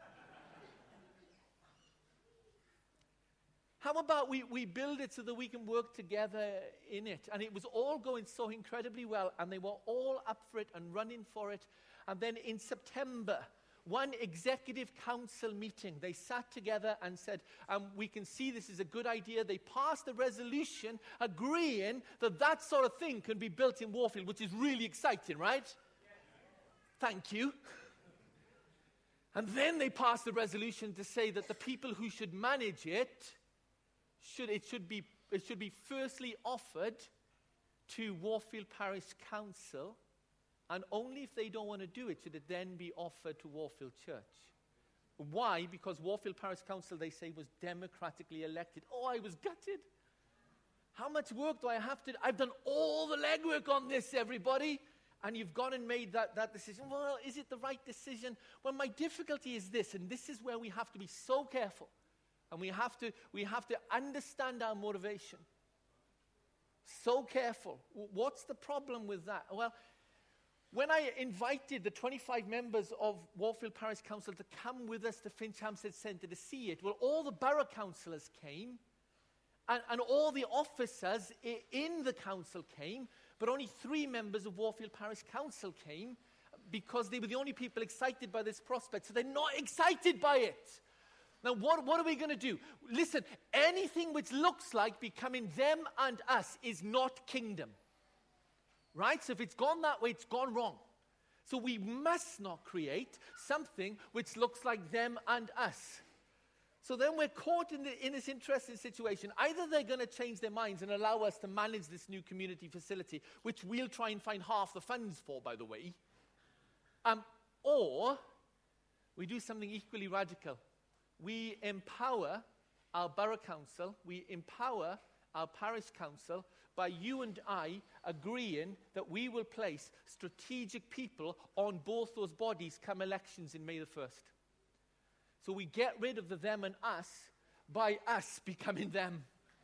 How about we, we build it so that we can work together in it? And it was all going so incredibly well, and they were all up for it and running for it. And then in September, one executive council meeting, they sat together and said, um, we can see this is a good idea. They passed a resolution agreeing that that sort of thing can be built in Warfield, which is really exciting, right? Yes. Thank you. And then they passed a resolution to say that the people who should manage it, should it should be it should be firstly offered to Warfield Parish Council, and only if they don't want to do it should it then be offered to Warfield Church. Why? Because Warfield Parish Council, they say, was democratically elected. Oh, I was gutted. How much work do I have to do? I've done all the legwork on this, everybody. And you've gone and made that, that decision. Well, is it the right decision? Well, my difficulty is this, and this is where we have to be so careful. And we have to, we have to understand our motivation. So careful. What's the problem with that? Well, when I invited the twenty-five members of Warfield Parish Council to come with us to Finch Hampstead Centre to see it, well, all the borough councillors came, and, and all the officers I- in the council came, but only three members of Warfield Parish Council came because they were the only people excited by this prospect. So they're not excited by it. Now, what, what are we going to do? Listen, anything which looks like becoming them and us is not kingdom. Right? So if it's gone that way, it's gone wrong. So we must not create something which looks like them and us. So then we're caught in, the, in this interesting situation. Either they're going to change their minds and allow us to manage this new community facility, which we'll try and find half the funds for, by the way, um, or we do something equally radical. We empower our borough council, we empower our parish council by you and I agreeing that we will place strategic people on both those bodies come elections in May the first. So we get rid of the them and us by us becoming them.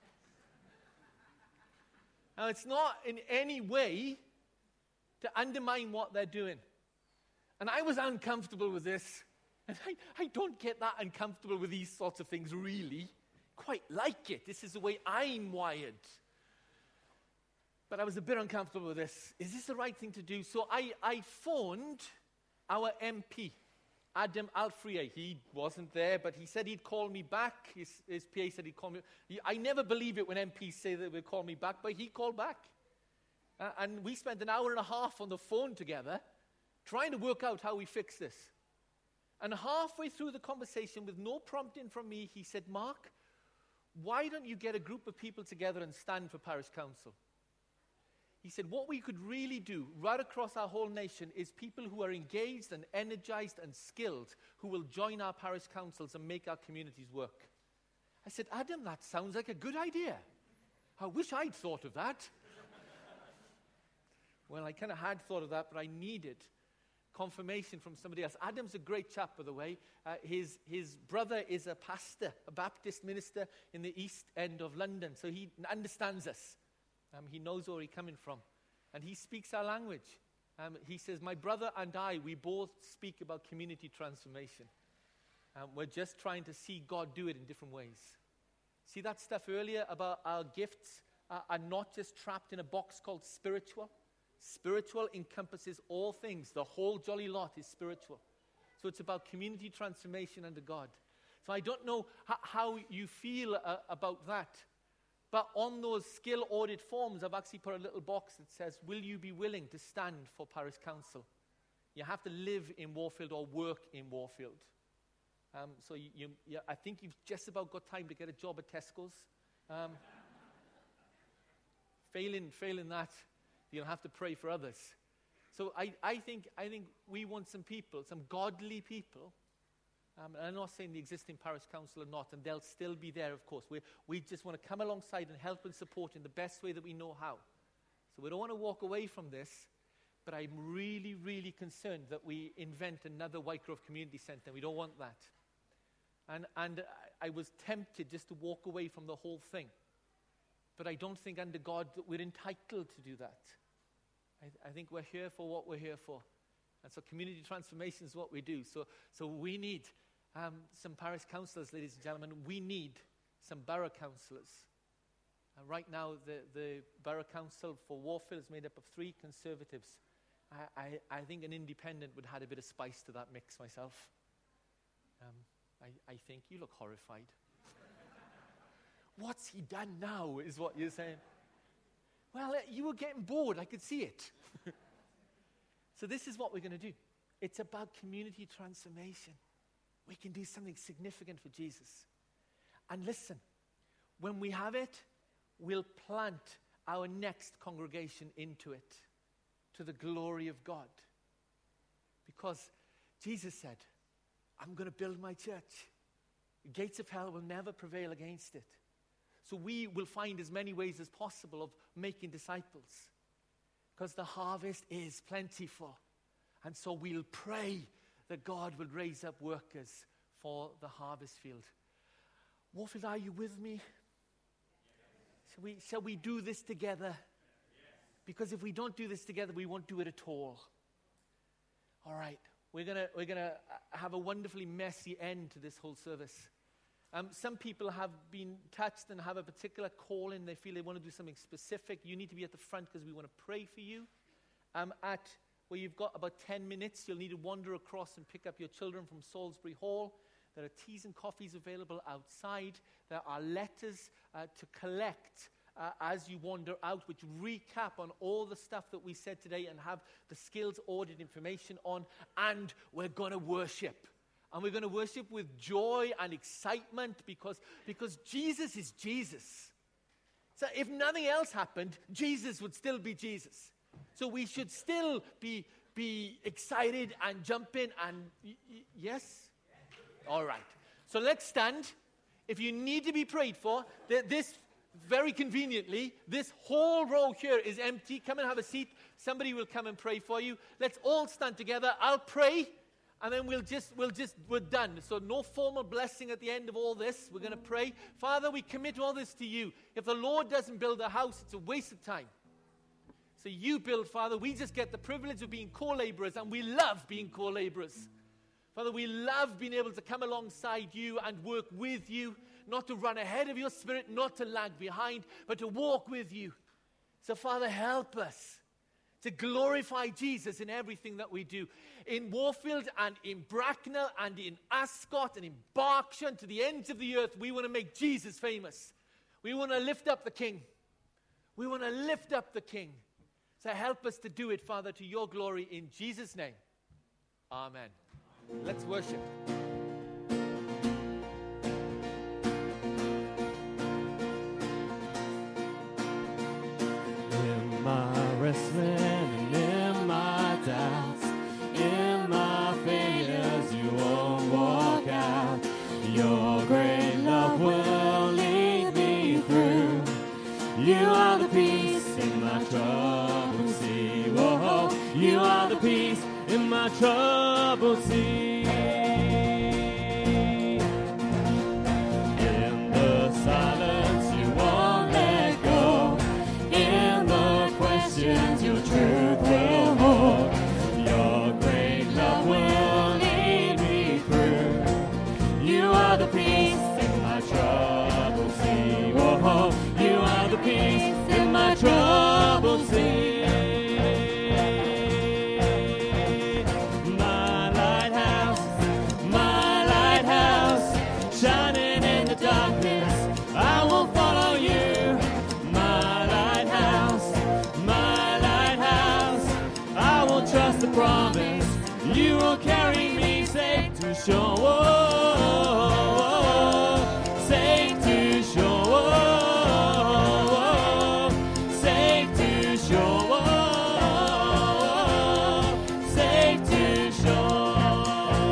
Now, it's not in any way to undermine what they're doing. And I was uncomfortable with this. And I, I don't get that uncomfortable with these sorts of things, really. Quite like it. This is the way I'm wired. But I was a bit uncomfortable with this. Is this the right thing to do? So I, I phoned our M P, Adam Alfrier. He wasn't there, but he said he'd call me back. His, his P A said he'd call me. He, I never believe it when M Ps say they will call me back, but he called back. Uh, and we spent an hour and a half on the phone together trying to work out how we fix this. And halfway through the conversation, with no prompting from me, he said, Mark, why don't you get a group of people together and stand for parish council? He said, what we could really do right across our whole nation is people who are engaged and energized and skilled who will join our parish councils and make our communities work. I said, Adam, that sounds like a good idea. I wish I'd thought of that. Well, I kind of had thought of that, but I needed confirmation from somebody else. Adam's a great chap, by the way. Uh, his, his brother is a pastor, a Baptist minister in the East End of London. So he understands us. Um, he knows where we're coming from. And he speaks our language. Um, he says, my brother and I, we both speak about community transformation. Um, we're just trying to see God do it in different ways. See that stuff earlier about our gifts uh, are not just trapped in a box called spiritual. Spiritual encompasses all things. The whole jolly lot is spiritual. So it's about community transformation under God. So I don't know h- how you feel uh, about that. But on those skill audit forms, I've actually put a little box that says, will you be willing to stand for Parish Council? You have to live in Warfield or work in Warfield. Um, so you, you, you, I think you've just about got time to get a job at Tesco's. Um, failing, failing that, you'll have to pray for others. So I, I think I think we want some people, some godly people. Um, and I'm not saying the existing parish council are not, and they'll still be there, of course. We we just want to come alongside and help and support in the best way that we know how. So we don't want to walk away from this, but I'm really, really concerned that we invent another Whitegrove Community Centre. We don't want that. And and I, I was tempted just to walk away from the whole thing. But I don't think under God that we're entitled to do that. I, I think we're here for what we're here for. And so community transformation is what we do. So so we need um, some parish councillors, ladies and gentlemen. We need some borough councillors. And right now, the, the borough council for Warfield is made up of three Conservatives. I, I, I think an independent would add a bit of spice to that mix myself. Um, I, I think you look horrified. What's he done now, is what you're saying. Well, you were getting bored. I could see it. So this is what we're going to do. It's about community transformation. We can do something significant for Jesus. And listen, when we have it, we'll plant our next congregation into it to the glory of God. Because Jesus said, I'm going to build my church. The gates of hell will never prevail against it. So we will find as many ways as possible of making disciples. Because the harvest is plentiful. And so we'll pray that God will raise up workers for the harvest field. Warfield, are you with me? Shall we, shall we do this together? Because if we don't do this together, we won't do it at all. All right. We're going we're gonna have a wonderfully messy end to this whole service. Um, some people have been touched and have a particular calling. They feel they want to do something specific. You need to be at the front because we want to pray for you. Um, at where you've got about ten minutes, you'll need to wander across and pick up your children from Salisbury Hall. There are teas and coffees available outside. There are letters uh, to collect uh, as you wander out, which recap on all the stuff that we said today and have the skills audit information on. And we're going to worship. And we're going to worship with joy and excitement because, because Jesus is Jesus. So if nothing else happened, Jesus would still be Jesus. So we should still be, be excited and jump in and, y- y- yes? All right. So let's stand. If you need to be prayed for, th- this, very conveniently, this whole row here is empty. Come and have a seat. Somebody will come and pray for you. Let's all stand together. I'll pray. And then we'll just, we'll just, we're done. So no formal blessing at the end of all this. We're going to pray. Father, we commit all this to you. If the Lord doesn't build a house, it's a waste of time. So you build, Father. We just get the privilege of being co-laborers, and we love being co-laborers. Father, we love being able to come alongside you and work with you, not to run ahead of your Spirit, not to lag behind, but to walk with you. So, Father, help us to glorify Jesus in everything that we do. In Warfield and in Bracknell and in Ascot and in Berkshire and to the ends of the earth, we want to make Jesus famous. We want to lift up the King. We want to lift up the King. So help us to do it, Father, to your glory in Jesus' name. Amen. Let's worship. In my wrestling and in my doubts, in my failures, you won't walk out. Your great love will lead me through. You are the peace in my troubled sea. Whoa, you are the peace in my troubled to shore. Safe to shore. Safe to shore. Safe to shore.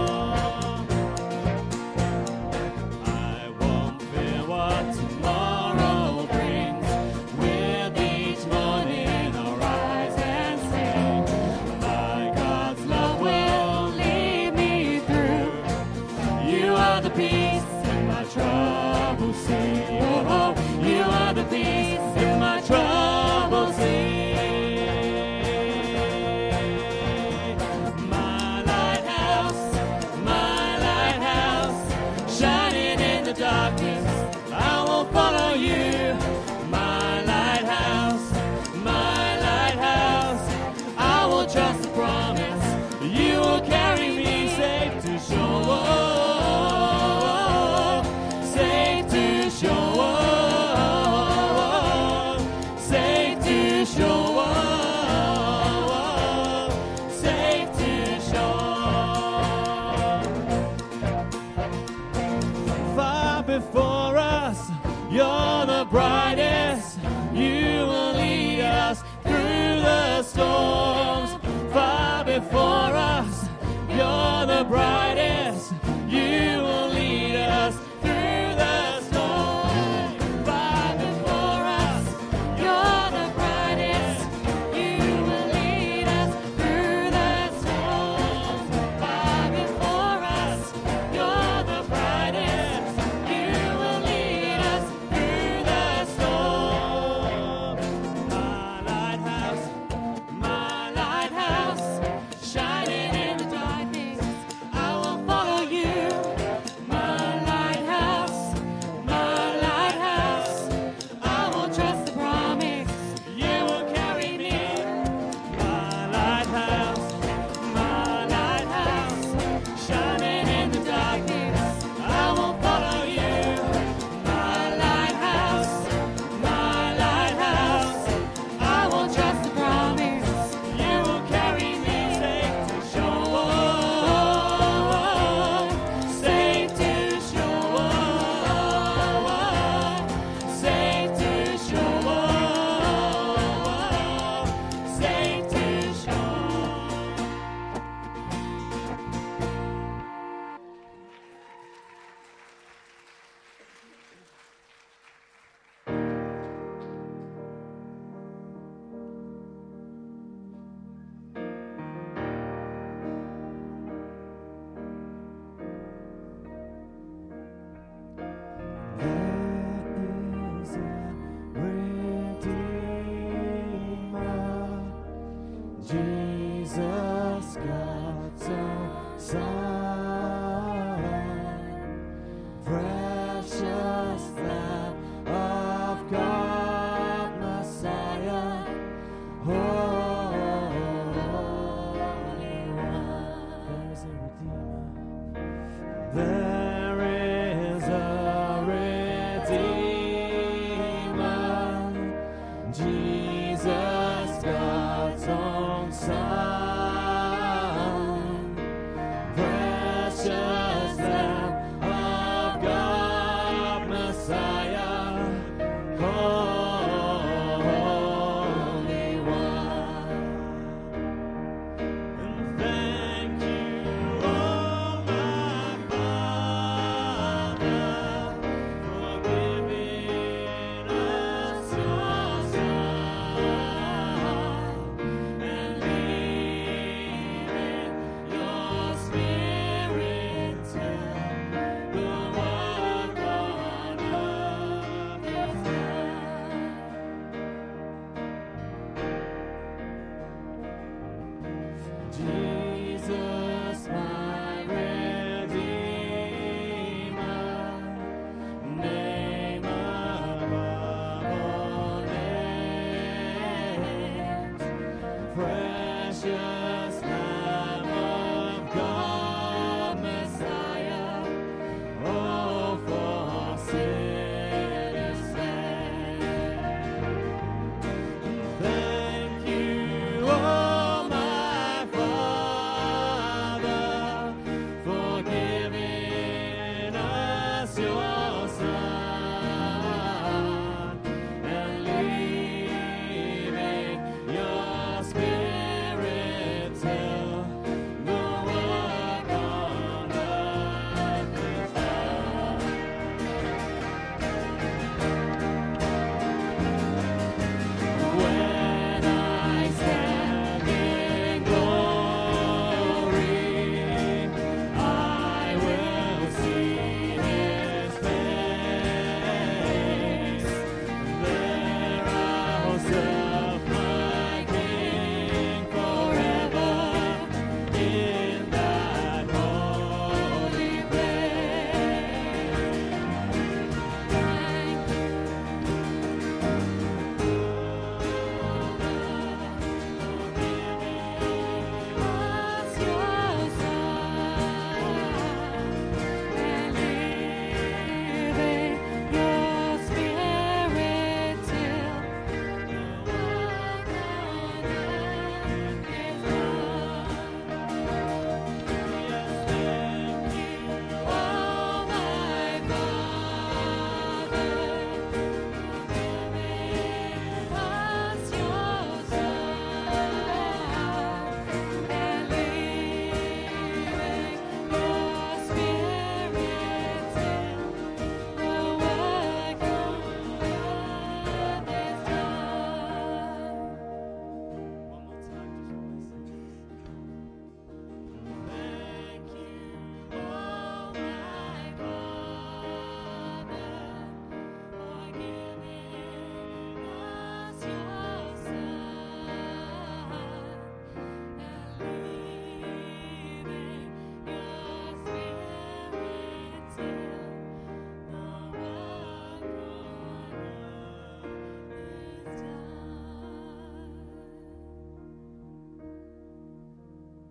I won't fear what tomorrow brings. With each morning I'll rise and sing. My God's love will lead me through. You are the peace in my troubled sea. Oh, you are the peace in my troubled sea. My lighthouse, my lighthouse, shining in the darkness, I will follow you. My lighthouse, my lighthouse, I will trust the promise. You will carry me safe to shore. Safe to shore. Safe to shore. Safe to shore. Far before us, you're the brightest. You will lead us through the storms. Far before us, you're the brightest. You will lead us through the storm. Far before us, you're the brightest. You will lead us through the storm. Far before us, you're the brightest. You will lead us through the storm. My lighthouse, my lighthouse, shining in the darkness, I will follow you. My lighthouse, my lighthouse, I will trust the promise. You will carry me. My lighthouse, my lighthouse, shining in the darkness, I will follow you. My lighthouse, my lighthouse, I will trust the promise. You will carry me safe to shore. Safe to shore. Safe to shore. Safe to shore. There is a Redeemer, Jesus, God's own Son, precious Lamb of God, Messiah, Holy One. There's a Redeemer. There